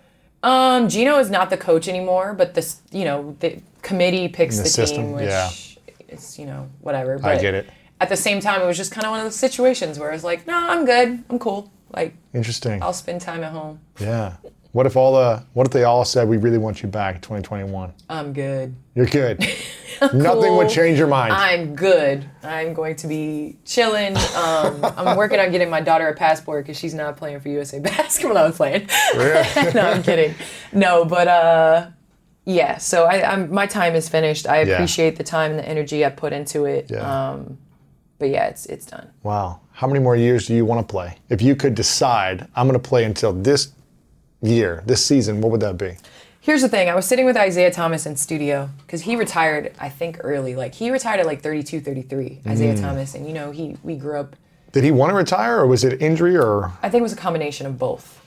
Gino is not the coach anymore, but this, the committee picks the system, team, which is, whatever. But I get it. At the same time, it was just kind of one of those situations where it's like, no, I'm good. I'm cool. Interesting. I'll spend time at home. Yeah. What if they all said we really want you back in 2021? I'm good. You're good. Nothing would change your mind. I'm good. I'm going to be chilling. I'm working on getting my daughter a passport because she's not playing for USA Basketball. I'm playing. Really? No, I'm kidding. No, but so my time is finished. I appreciate the time and the energy I put into it. Yeah. But yeah, it's done. Wow. How many more years do you want to play? If you could decide, I'm going to play until this year, this season, what would that be? Here's the thing. I was sitting with Isaiah Thomas in studio because he retired, I think, early. He retired at 32, 33, Isaiah Thomas. And, we grew up. Did he want to retire or was it injury or? I think it was a combination of both.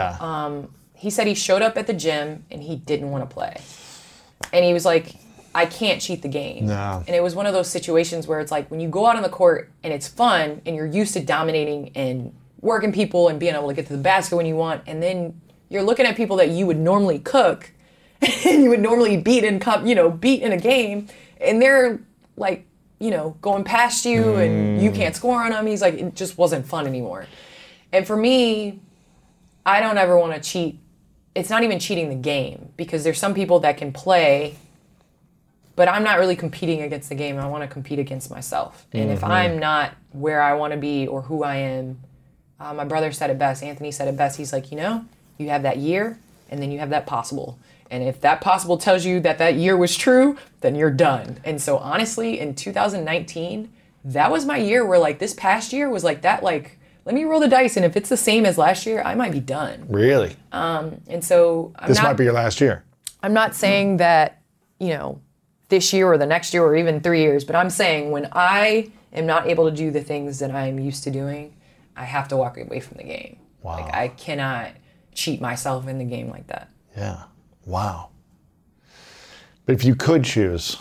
He said he showed up at the gym and he didn't want to play. And he was like, I can't cheat the game. No. And it was one of those situations where it's like when you go out on the court and it's fun and you're used to dominating and working people and being able to get to the basket when you want, and then you're looking at people that you would normally cook and you would normally beat in a game, and they're going past you and you can't score on them. He's like, it just wasn't fun anymore. And for me, I don't ever want to cheat it's not even cheating the game, because there's some people that can play, but I'm not really competing against the game. I want to compete against myself. And if I'm not where I want to be or who I am, my brother said it best. Anthony said it best. He's like, you have that year and then you have that possible. And if that possible tells you that that year was true, then you're done. And so honestly, in 2019, that was my year where like this past year was like that, like, let me roll the dice. And if it's the same as last year, I might be done. Really? And so this might be your last year. I'm not saying that, this year or the next year or even 3 years, but I'm saying when I am not able to do the things that I'm used to doing, I have to walk away from the game. Wow. Like I cannot cheat myself in the game like that. Yeah. Wow. But if you could choose,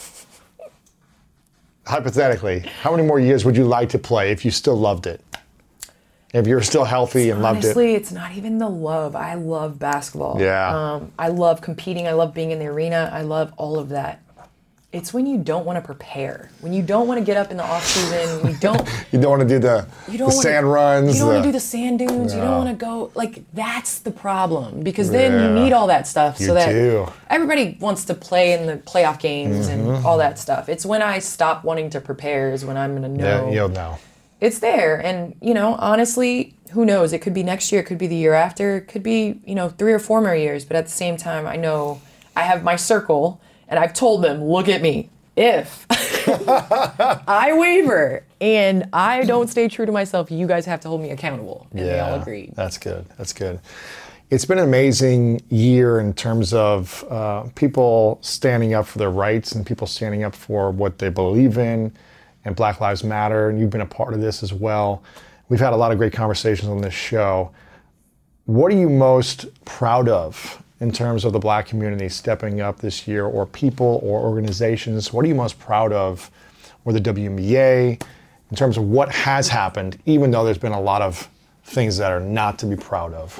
hypothetically, how many more years would you like to play if you still loved it? If you're still healthy and loved it? Honestly, it's not even the love. I love basketball. Yeah. I love competing. I love being in the arena. I love all of that. It's when you don't want to prepare. When you don't want to get up in the off season. You don't want to do the sand runs. You don't want to do the sand dunes. No. You don't want to go. Like, that's the problem. Because then you need all that stuff. So that everybody wants to play in the playoff games and all that stuff. It's when I stop wanting to prepare is when I'm going to know. Yeah, you'll know. It's there. And, honestly, who knows? It could be next year. It could be the year after. It could be, 3 or 4 more years. But at the same time, I know I have my circle. And I've told them, look at me. If I waver and I don't stay true to myself, you guys have to hold me accountable. And they all agreed. That's good. That's good. It's been an amazing year in terms of people standing up for their rights and people standing up for what they believe in, and Black Lives Matter. And you've been a part of this as well. We've had a lot of great conversations on this show. What are you most proud of in terms of the Black community stepping up this year, or people or organizations? What are you most proud of, or the WNBA, in terms of what has happened, even though there's been a lot of things that are not to be proud of?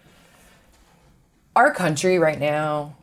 Our country right now,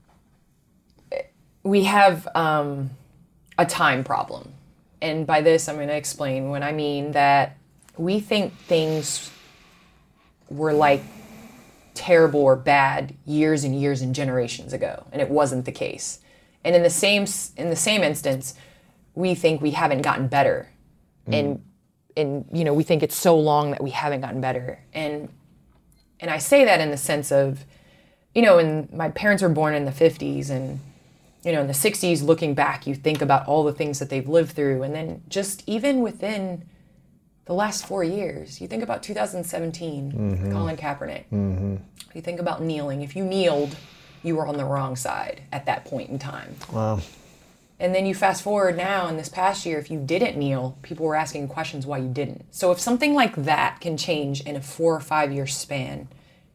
we have a time problem. And by this, I'm going to explain when I mean that we think things were like terrible or bad years and years and generations ago, and it wasn't the case. And in the same instance, we think we haven't gotten better, and we think it's so long that we haven't gotten better. And I say that in the sense of, and my parents were born in the 50s, and in the 60s, looking back, you think about all the things that they've lived through, and then just even within the last 4 years, you think about 2017, Colin Kaepernick. You think about kneeling. If you kneeled, you were on the wrong side at that point in time. Wow. And then you fast forward now, in this past year, if you didn't kneel, people were asking questions why you didn't. So if something like that can change in a 4 or 5 year span,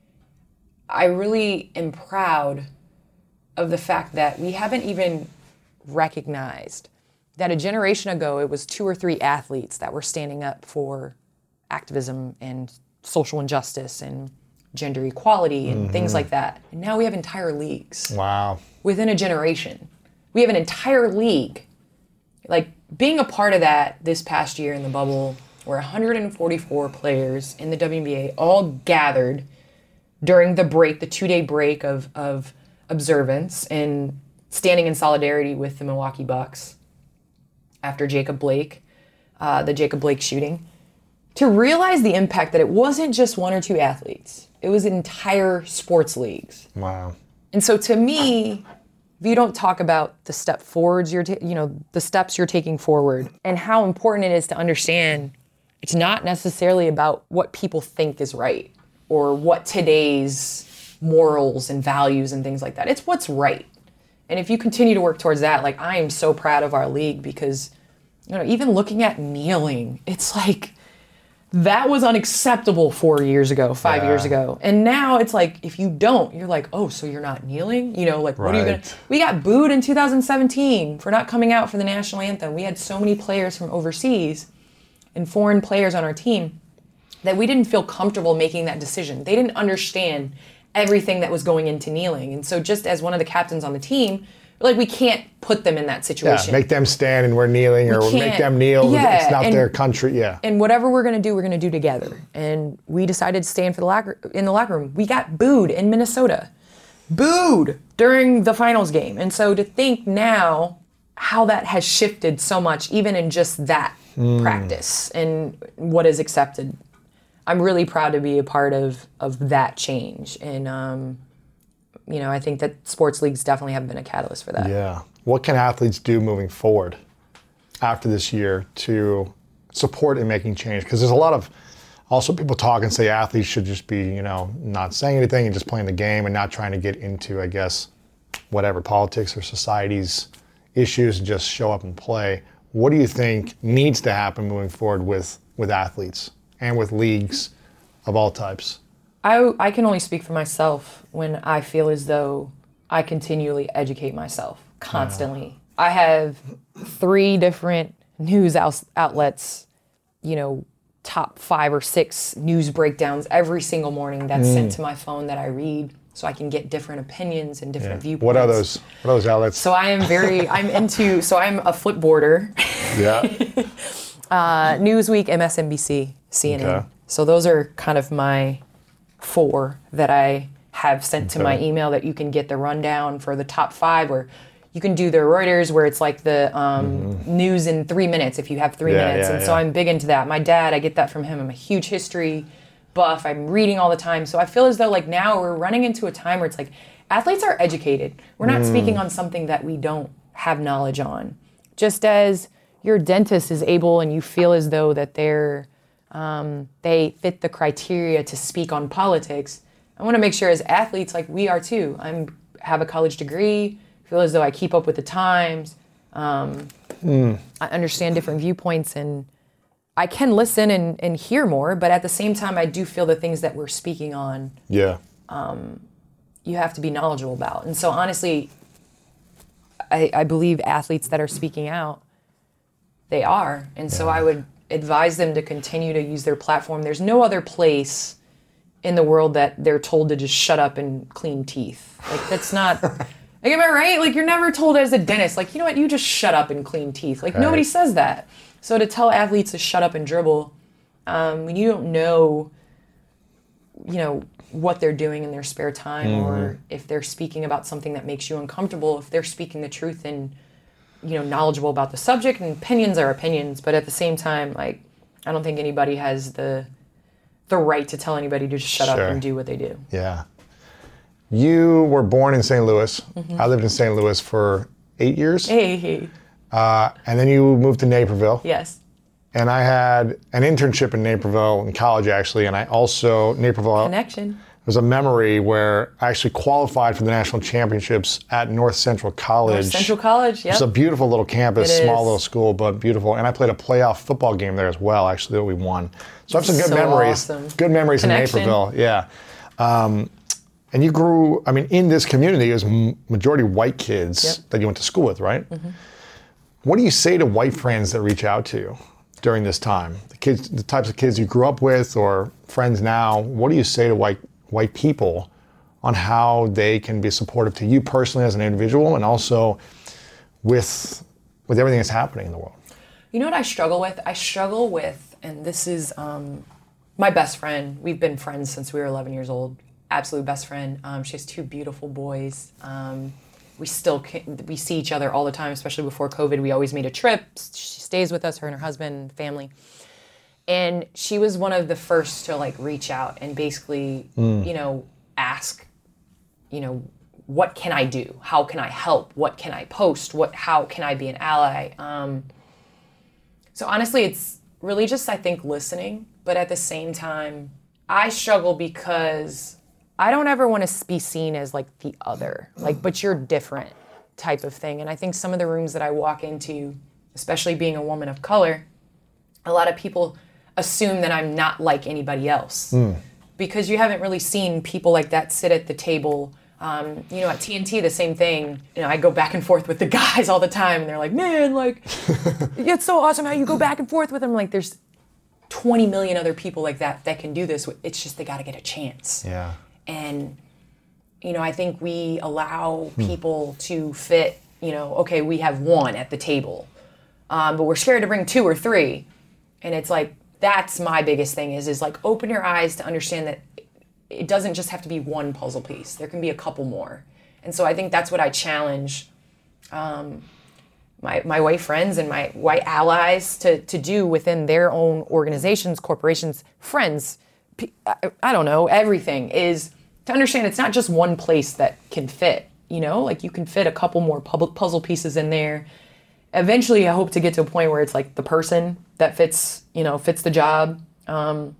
I really am proud of the fact that we haven't even recognized that a generation ago, it was 2 or 3 athletes that were standing up for activism and social injustice and gender equality and things like that. And now we have entire leagues. Wow. Within a generation. We have an entire league. Like, being a part of that this past year in the bubble, where 144 players in the WNBA all gathered during the break, the 2-day break of observance, and standing in solidarity with the Milwaukee Bucks after Jacob Blake, the Jacob Blake shooting, to realize the impact that it wasn't just 1 or 2 athletes. It was entire sports leagues. Wow. And so to me, if you don't talk about the step forwards, the steps you're taking forward, and how important it is to understand it's not necessarily about what people think is right or what today's morals and values and things like that. It's what's right. And if you continue to work towards that, like, I am so proud of our league, because, even looking at kneeling, it's like, that was unacceptable 4 years ago, 5 years ago. And now it's like, if you don't, you're like, oh, so you're not kneeling? What are you going to... We got booed in 2017 for not coming out for the national anthem. We had so many players from overseas and foreign players on our team that we didn't feel comfortable making that decision. They didn't understand everything that was going into kneeling. And so just as one of the captains on the team, like, we can't put them in that situation. Yeah, make them stand and we're kneeling, or make them kneel. Yeah, it's not their country. Yeah. And whatever we're going to do together. And we decided to stay in the locker room. We got booed in Minnesota. Booed during the finals game. And so to think now how that has shifted so much, even in just that practice and what is accepted. I'm really proud to be a part of that change. And, I think that sports leagues definitely have been a catalyst for that. Yeah. What can athletes do moving forward after this year to support in making change? Because there's a lot of also people talk and say athletes should just be, not saying anything and just playing the game and not trying to get into, I guess, whatever politics or society's issues and just show up and play. What do you think needs to happen moving forward with athletes and with leagues of all types? I can only speak for myself when I feel as though I continually educate myself constantly. I have 3 different news outlets, top 5 or 6 news breakdowns every single morning that's sent to my phone that I read so I can get different opinions and different viewpoints. What are those outlets? So I'm a flipboarder. Yeah. Newsweek, MSNBC, CNN. Okay. So those are kind of my 4 that I have sent to my email that you can get the rundown for the top 5, or you can do the Reuters where it's like the news in 3 minutes if you have 3 minutes. So I'm big into that. My dad, I get that from him. I'm a huge history buff. I'm reading all the time. So I feel as though like now we're running into a time where it's like athletes are educated. We're not speaking on something that we don't have knowledge on. Just as your dentist is able and you feel as though that they fit the criteria to speak on politics, I want to make sure as athletes, like we are too. I have a college degree, feel as though I keep up with the times. I understand different viewpoints and I can listen and hear more, but at the same time, I do feel the things that we're speaking on, you have to be knowledgeable about. And so honestly, I believe athletes that are speaking out, they are. And so I would advise them to continue to use their platform. There's no other place in the world that they're told to just shut up and clean teeth. Like, that's not, like, am I right? Like, you're never told as a dentist, like, you know what, you just shut up and clean teeth. Like, nobody says that. So to tell athletes to shut up and dribble, when you don't know, what they're doing in their spare time, or if they're speaking about something that makes you uncomfortable, if they're speaking the truth and, knowledgeable about the subject, and opinions are opinions, but at the same time, like, I don't think anybody has the right to tell anybody to just shut up and do what they do. Yeah. You were born in St. Louis. I lived in St. Louis for 8 years. Hey. And then you moved to Naperville. Yes. And I had an internship in Naperville in college, actually, and I also, Naperville. Connection. There's a memory where I actually qualified for the national championships at North Central College. North Central College, yeah. It's a beautiful little campus, It small is. little school, but beautiful. And I played a playoff football game there as well, actually, that we won. So I have some good So memories. awesome. Good memories Connection. in Naperville, yeah. And you grew, in this community, it was majority white kids that you went to school with, right? What do you say to white friends that reach out to you during this time? The types of kids you grew up with or friends now, what do you say to white people on how they can be supportive to you personally as an individual and also with everything that's happening in the world? You know what I struggle with? I struggle with, and this is my best friend. We've been friends since we were 11 years old. Absolute best friend. She has 2 beautiful boys. We see each other all the time, especially before COVID. We always made a trip. She stays with us, her and her husband, family. And she was one of the first to like reach out and basically, ask, what can I do? How can I help? What can I post? How can I be an ally? So honestly, it's really just, I think, listening. But at the same time, I struggle because I don't ever want to be seen as like the other, but you're different type of thing. And I think some of the rooms that I walk into, especially being a woman of color, a lot of people assume that I'm not like anybody else because you haven't really seen people like that sit at the table. At TNT, the same thing. I go back and forth with the guys all the time and they're like, man, it's so awesome how you go back and forth with them. Like there's 20 million other people like that can do this. It's just they got to get a chance. Yeah. And I think we allow people to fit, okay, we have one at the table, but we're scared to bring two or three. And it's like, that's my biggest thing is like, open your eyes to understand that it doesn't just have to be one puzzle piece. There can be a couple more. And so I think that's what I challenge my white friends and my white allies to do within their own organizations, corporations, friends, I don't know, everything, is to understand it's not just one place that can fit, like you can fit a couple more puzzle pieces in there. Eventually, I hope to get to a point where it's like the person that fits the job, and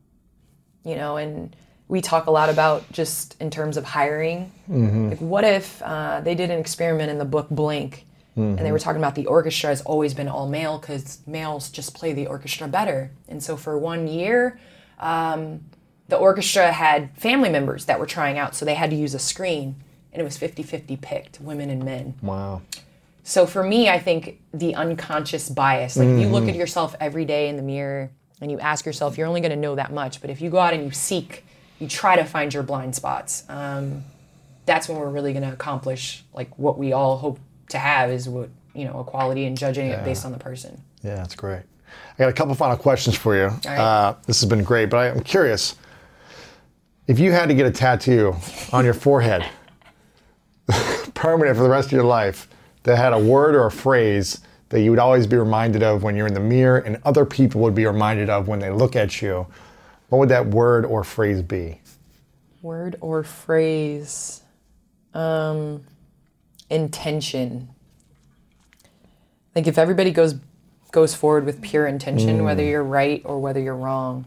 we talk a lot about just in terms of hiring. Like, what if they did an experiment in the book Blink, and they were talking about the orchestra has always been all male because males just play the orchestra better. And so for 1 year, the orchestra had family members that were trying out, so they had to use a screen, and it was 50-50 picked, women and men. Wow. So for me, I think the unconscious bias, like you look at yourself every day in the mirror and you ask yourself, you're only going to know that much, but if you go out and you try to find your blind spots, that's when we're really going to accomplish like what we all hope to have is what, equality and judging it based on the person. Yeah, that's great. I got a couple final questions for you. Right. This has been great, but I'm curious, if you had to get a tattoo on your forehead, permanent for the rest of your life, that had a word or a phrase that you would always be reminded of when you're in the mirror and other people would be reminded of when they look at you, what would that word or phrase be? Word or phrase? Intention. I think if everybody goes forward with pure intention, whether you're right or whether you're wrong,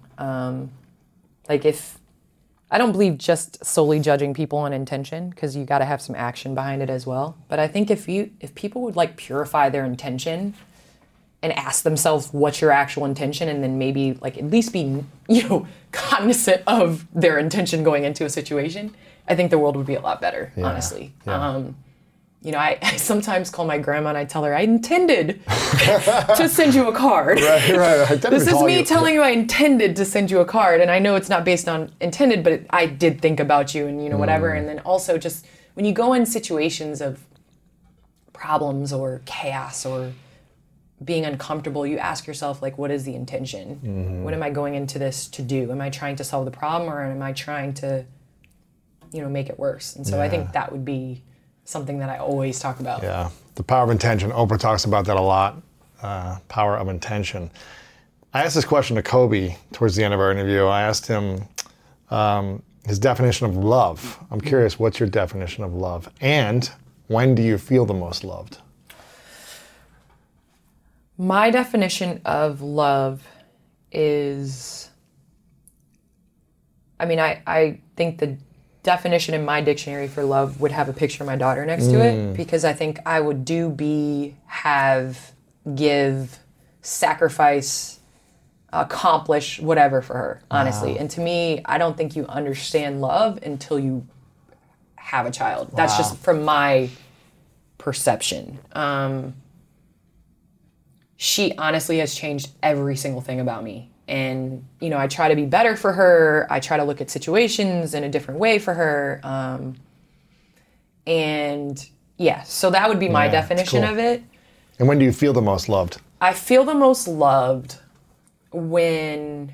I don't believe just solely judging people on intention, because you got to have some action behind it as well. But I think if people would like purify their intention and ask themselves what's your actual intention, and then maybe like at least be cognizant of their intention going into a situation, I think the world would be a lot better, honestly. Yeah. I sometimes call my grandma and I tell her I intended to send you a card. Right. This is me telling you I intended to send you a card, and I know it's not based on intended, but I did think about you and whatever. And then also just when you go in situations of problems or chaos or being uncomfortable, you ask yourself, like, what is the intention? What am I going into this to do? Am I trying to solve the problem, or am I trying to, make it worse? And so I think that would be something that I always talk about. Yeah, the power of intention. Oprah talks about that a lot. Power of intention. I asked this question to Kobe towards the end of our interview. I asked him his definition of love. I'm curious, what's your definition of love? And when do you feel the most loved? My definition of love is, I think the definition in my dictionary for love would have a picture of my daughter next to it, because I think I would give, sacrifice, accomplish whatever for her, honestly. And to me, I don't think you understand love until you have a child. That's just from my perception. She honestly has changed every single thing about me. And, I try to be better for her. I try to look at situations in a different way for her. So that would be my definition of it. And when do you feel the most loved? I feel the most loved when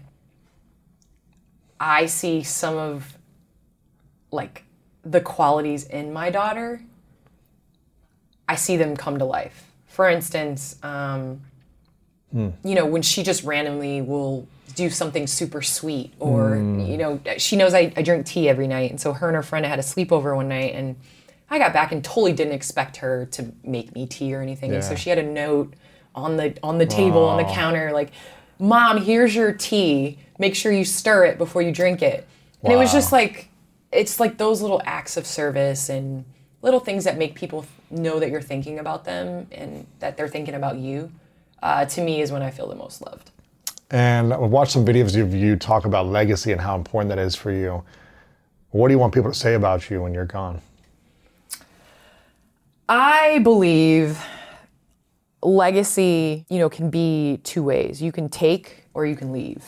I see some of, like, the qualities in my daughter. I see them come to life. For instance, when she just randomly will do something super sweet, or, she knows I drink tea every night. And so her and her friend had a sleepover one night, and I got back and totally didn't expect her to make me tea or anything. And so she had a note on the table, on the counter, like, Mom, here's your tea. Make sure you stir it before you drink it. And it was just like, it's like those little acts of service and little things that make people know that you're thinking about them and that they're thinking about you. To me is when I feel the most loved. And I've watched some videos of you talk about legacy and how important that is for you. What do you want people to say about you when you're gone? I believe legacy, can be two ways. You can take or you can leave.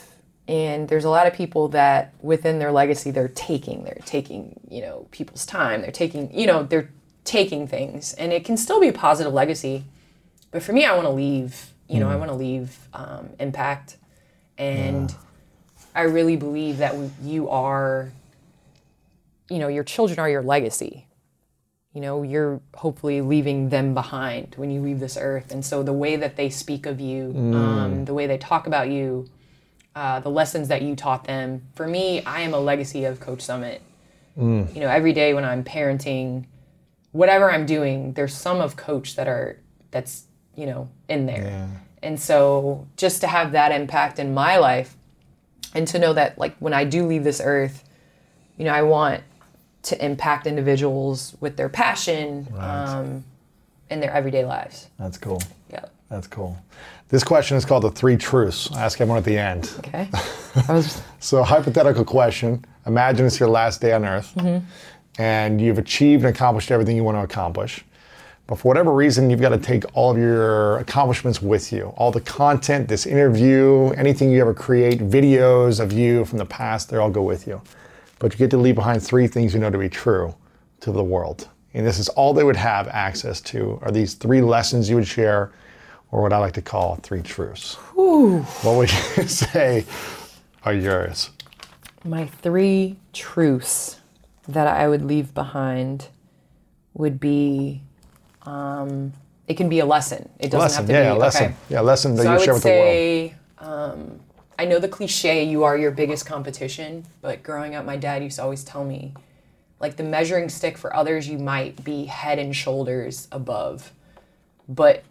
And there's a lot of people that within their legacy, they're taking, people's time. They're taking things, and it can still be a positive legacy. But for me, I want to leave, I want to leave impact. And I really believe that you are, your children are your legacy. You're hopefully leaving them behind when you leave this earth. And so the way that they speak of you, the way they talk about you, the lessons that you taught them. For me, I am a legacy of Coach Summit. Every day when I'm parenting, whatever I'm doing, there's some of Coach that's in there. Yeah. And so just to have that impact in my life and to know that like when I do leave this earth, I want to impact individuals with their passion in their everyday lives. That's cool. Yeah. That's cool. This question is called the 3 truths. I ask everyone at the end. Okay. So hypothetical question. Imagine it's your last day on earth and you've achieved and accomplished everything you want to accomplish. But for whatever reason, you've got to take all of your accomplishments with you. All the content, this interview, anything you ever create, videos of you from the past, they all go with you. But you get to leave behind 3 things you know to be true to the world. And this is all they would have access to are these 3 lessons you would share, or what I like to call 3 truths. Ooh. What would you say are yours? My 3 truths that I would leave behind would be, it can be a lesson. It doesn't have to be. A lesson. Okay. Yeah, a lesson that you share with the world. So I would say, I know the cliche, you are your biggest competition, but growing up, my dad used to always tell me, like the measuring stick for others, you might be head and shoulders above, but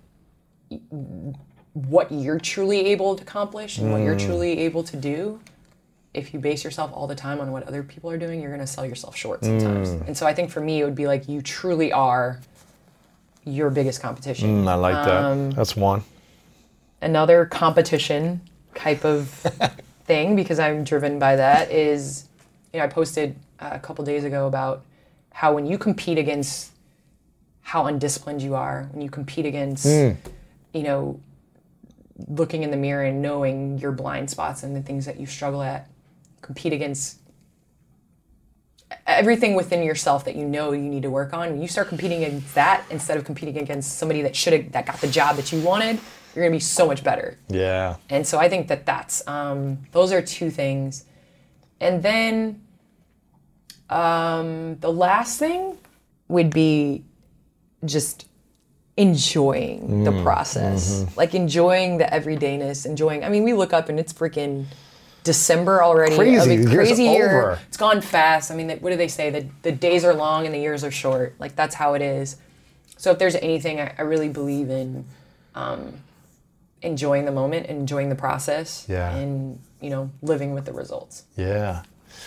what you're truly able to accomplish and what you're truly able to do, if you base yourself all the time on what other people are doing, you're going to sell yourself short sometimes. And so I think for me, it would be like you truly are your biggest competition. I like that. That's one. Another competition type of thing, because I'm driven by that, is, I posted a couple days ago about how when you compete against how undisciplined you are, when you compete against, looking in the mirror and knowing your blind spots and the things that you struggle at, compete against everything within yourself that you need to work on. When you start competing against that instead of competing against somebody that got the job that you wanted, you're going to be so much better. Yeah. And so I think that's those are 2 things. And then the last thing would be just enjoying the process, like enjoying the everydayness, we look up and it's freaking December already. Crazy year. Over. It's gone fast. What do they say? The days are long and the years are short. Like that's how it is. So if there's anything, I really believe in enjoying the moment, enjoying the process, and living with the results. Yeah.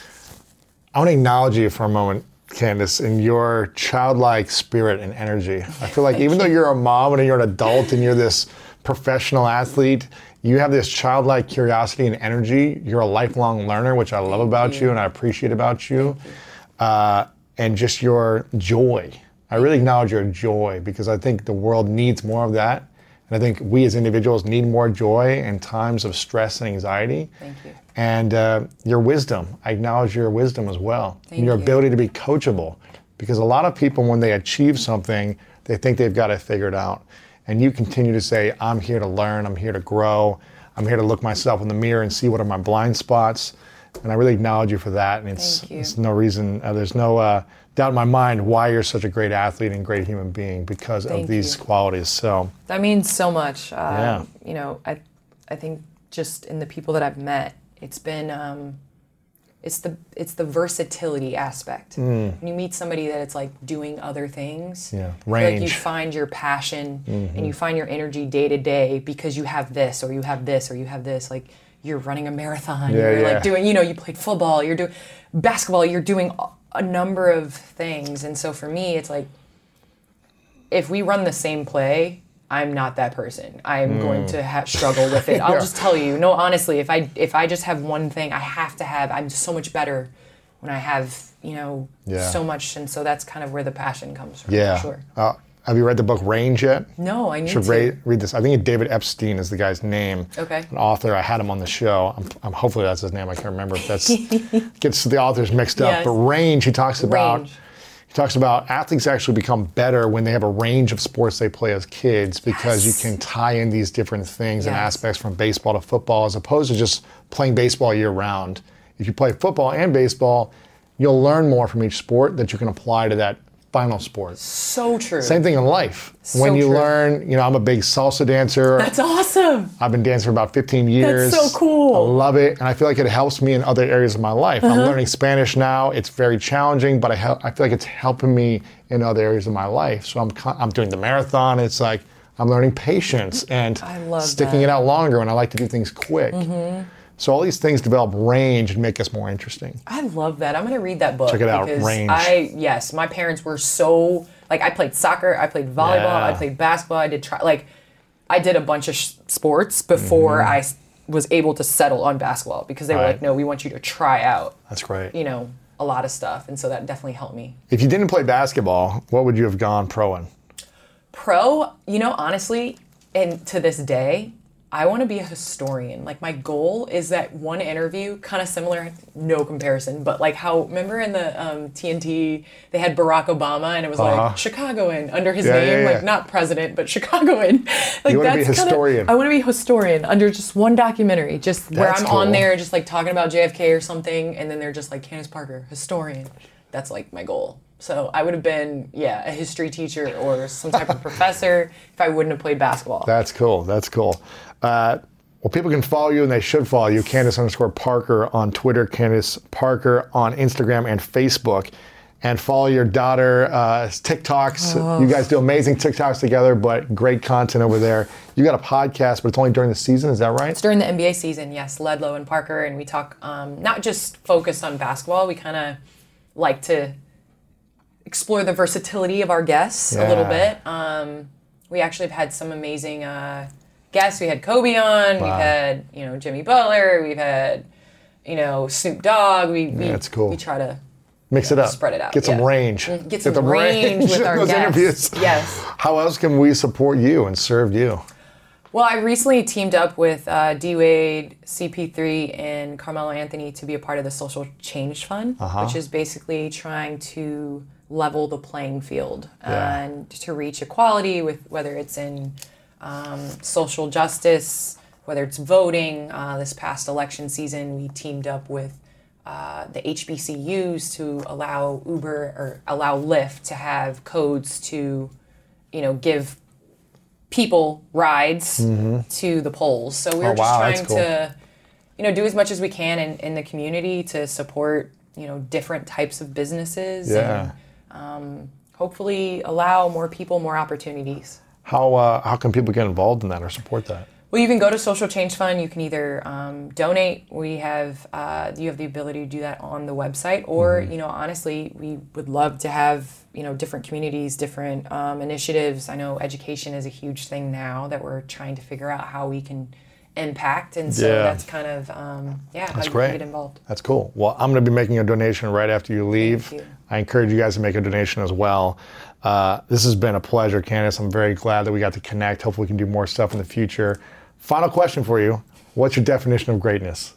I want to acknowledge you for a moment, Candace, in your childlike spirit and energy. I feel like even though you're a mom and you're an adult and you're this professional athlete, you have this childlike curiosity and energy. You're a lifelong learner, which I love about you and I appreciate about you. And just your joy. I really acknowledge your joy because I think the world needs more of that. And I think we as individuals need more joy in times of stress and anxiety. Thank you. And your wisdom. I acknowledge your wisdom as well. And your ability to be coachable. Because a lot of people, when they achieve something, they think they've got it figured out. And you continue to say, I'm here to learn, I'm here to grow, I'm here to look myself in the mirror and see what are my blind spots. And I really acknowledge you for that. And it's no reason, there's no doubt in my mind why you're such a great athlete and great human being because of these qualities. So that means so much. I think just in the people that I've met, it's been it's the versatility aspect. When you meet somebody that it's like doing other things, range. Like you find your passion and you find your energy day to day because you have this or you have this or you have this. Like you're running a marathon, like doing, you played football, you're doing basketball, you're doing a number of things. And so for me, it's like, if we run the same play, I'm not that person. I'm going to struggle with it. I'll just tell you. No, honestly, if I just have one thing, I'm so much better when I have, so much. And so that's kind of where the passion comes from, for sure. Have you read the book Range yet? No, I need should to. read this. I think David Epstein is the guy's name. Okay. An author. I had him on the show. I'm hopefully that's his name. I can't remember if that's gets the authors mixed up. Yes. But Range, he talks about. Range. He talks about athletes actually become better when they have a range of sports they play as kids because you can tie in these different things and aspects from baseball to football as opposed to just playing baseball year round. If you play football and baseball, you'll learn more from each sport that you can apply to that final sport. So true. Same thing in life. So when you true. learn, I'm a big salsa dancer. That's awesome. I've been dancing for about 15 years. That's so cool. I love it, and I feel like it helps me in other areas of my life. I'm learning Spanish now. It's very challenging, but I feel like it's helping me in other areas of my life. So I'm doing the marathon. It's like I'm learning patience and I love sticking that. it out longer, and I like to do things quick. So all these things develop range and make us more interesting. I love that. I'm going to read that book. Check it out, because Range. Yes, my parents were so, like, I played soccer, I played volleyball, Yeah. I played basketball, I did a bunch of sports before I was able to settle on basketball because they were Right. like, no, we want you to try out, That's great. a lot of stuff. And so that definitely helped me. If you didn't play basketball, what would you have gone pro in? Pro, honestly, and to this day, I want to be a historian. Like, my goal is that one interview, kind of similar, no comparison, but like how, remember in the TNT, they had Barack Obama and it was like Chicagoan under his name, yeah. like not president, but Chicagoan. Like, You wanna be a historian. I want to be a historian under just one documentary, just where That's I'm cool. on there just like talking about JFK or something, and then they're just like, Candace Parker, historian. That's like my goal. So I would have been, a history teacher or some type of professor if I wouldn't have played basketball. That's cool. That's cool. Well, people can follow you, and they should follow you. Candace_Parker on Twitter, Candace Parker on Instagram and Facebook. And follow your daughter TikToks. You guys do amazing TikToks together, but great content over there. You got a podcast, but it's only during the season. Is that right? It's during the NBA season, yes. Ledlow and Parker, and we talk not just focused on basketball. We kind of like to explore the versatility of our guests a little bit. We actually have had some amazing guests. We had Kobe on. We've had Jimmy Butler. We've had Snoop Dogg. That's cool. We try to Mix it up. spread it out. Get some range. Get some range with our those guests. interviews. Yes. How else can we support you and serve you? Well, I recently teamed up with D-Wade, CP3, and Carmelo Anthony to be a part of the Social Change Fund, which is basically trying to level the playing field and to reach equality with whether it's in social justice, whether it's voting. This past election season, we teamed up with the HBCUs to allow Uber or allow Lyft to have codes to, give people rides to the polls. So we're just trying to, do as much as we can in the community to support, different types of businesses and hopefully allow more people more opportunities. How can people get involved in that or support that? Well, you can go to Social Change Fund. You can either donate. You have the ability to do that on the website, or honestly, we would love to have different communities, different initiatives. I know education is a huge thing now that we're trying to figure out how we can impact, and so that's kind of how you can get involved. That's cool. Well, I'm going to be making a donation right after you leave. Thank you. I encourage you guys to make a donation as well. This has been a pleasure, Candace. I'm very glad that we got to connect. Hopefully we can do more stuff in the future. Final question for you. What's your definition of greatness?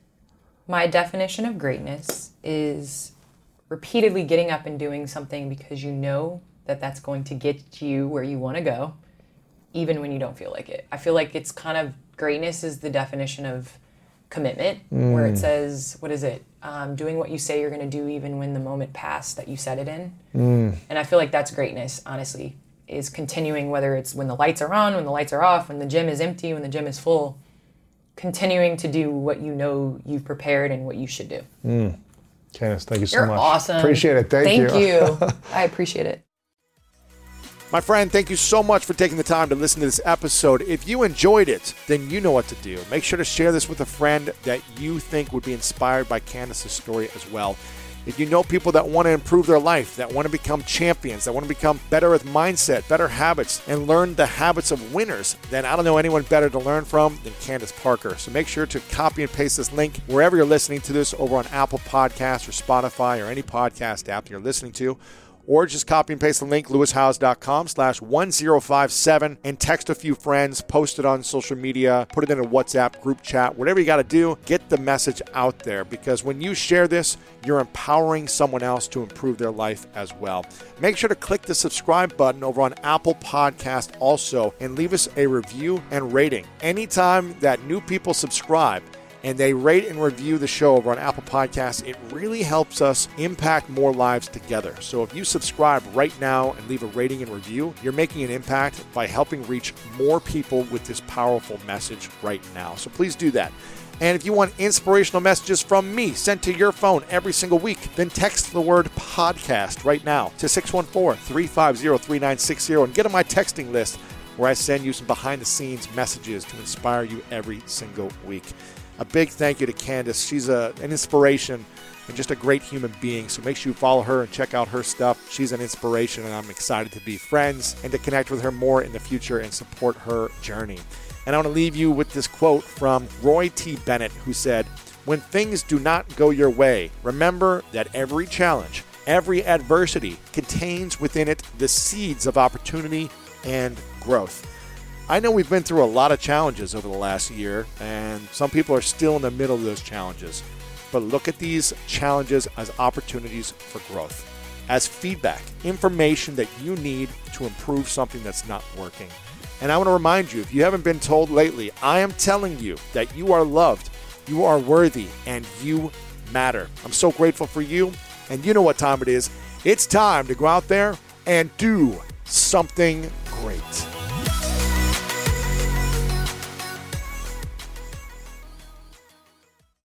My definition of greatness is repeatedly getting up and doing something because you know that that's going to get you where you want to go, even when you don't feel like it. I feel like it's kind of, greatness is the definition of commitment, where it says, what is it? Doing what you say you're going to do even when the moment passed that you said it in. And I feel like that's greatness, honestly, is continuing, whether it's when the lights are on, when the lights are off, when the gym is empty, when the gym is full, continuing to do what you know you've prepared and what you should do. Candace, thank you so much. You're awesome. Appreciate it. Thank you. I appreciate it. My friend, thank you so much for taking the time to listen to this episode. If you enjoyed it, then you know what to do. Make sure to share this with a friend that you think would be inspired by Candace's story as well. If you know people that want to improve their life, that want to become champions, that want to become better with mindset, better habits, and learn the habits of winners, then I don't know anyone better to learn from than Candace Parker. So make sure to copy and paste this link wherever you're listening to this, over on Apple Podcasts or Spotify or any podcast app you're listening to. or just copy and paste the link, lewishowes.com/1057, and text a few friends, post it on social media, put it in a WhatsApp group chat, whatever you got to do, get the message out there, because when you share this, you're empowering someone else to improve their life as well. Make sure to click the subscribe button over on Apple Podcast also, and leave us a review and rating. Anytime that new people subscribe and they rate and review the show over on Apple Podcasts, it really helps us impact more lives together. So if you subscribe right now and leave a rating and review, you're making an impact by helping reach more people with this powerful message right now. So please do that. And if you want inspirational messages from me sent to your phone every single week, then text the word podcast right now to 614-350-3960 and get on my texting list, where I send you some behind-the-scenes messages to inspire you every single week. A big thank you to Candace. She's an inspiration and just a great human being. So make sure you follow her and check out her stuff. She's an inspiration, and I'm excited to be friends and to connect with her more in the future and support her journey. And I want to leave you with this quote from Roy T. Bennett, who said, "When things do not go your way, remember that every challenge, every adversity contains within it the seeds of opportunity and growth." I know we've been through a lot of challenges over the last year, and some people are still in the middle of those challenges. But look at these challenges as opportunities for growth, as feedback, information that you need to improve something that's not working. And I want to remind you, if you haven't been told lately, I am telling you that you are loved, you are worthy, and you matter. I'm so grateful for you, and you know what time it is. It's time to go out there and do something great.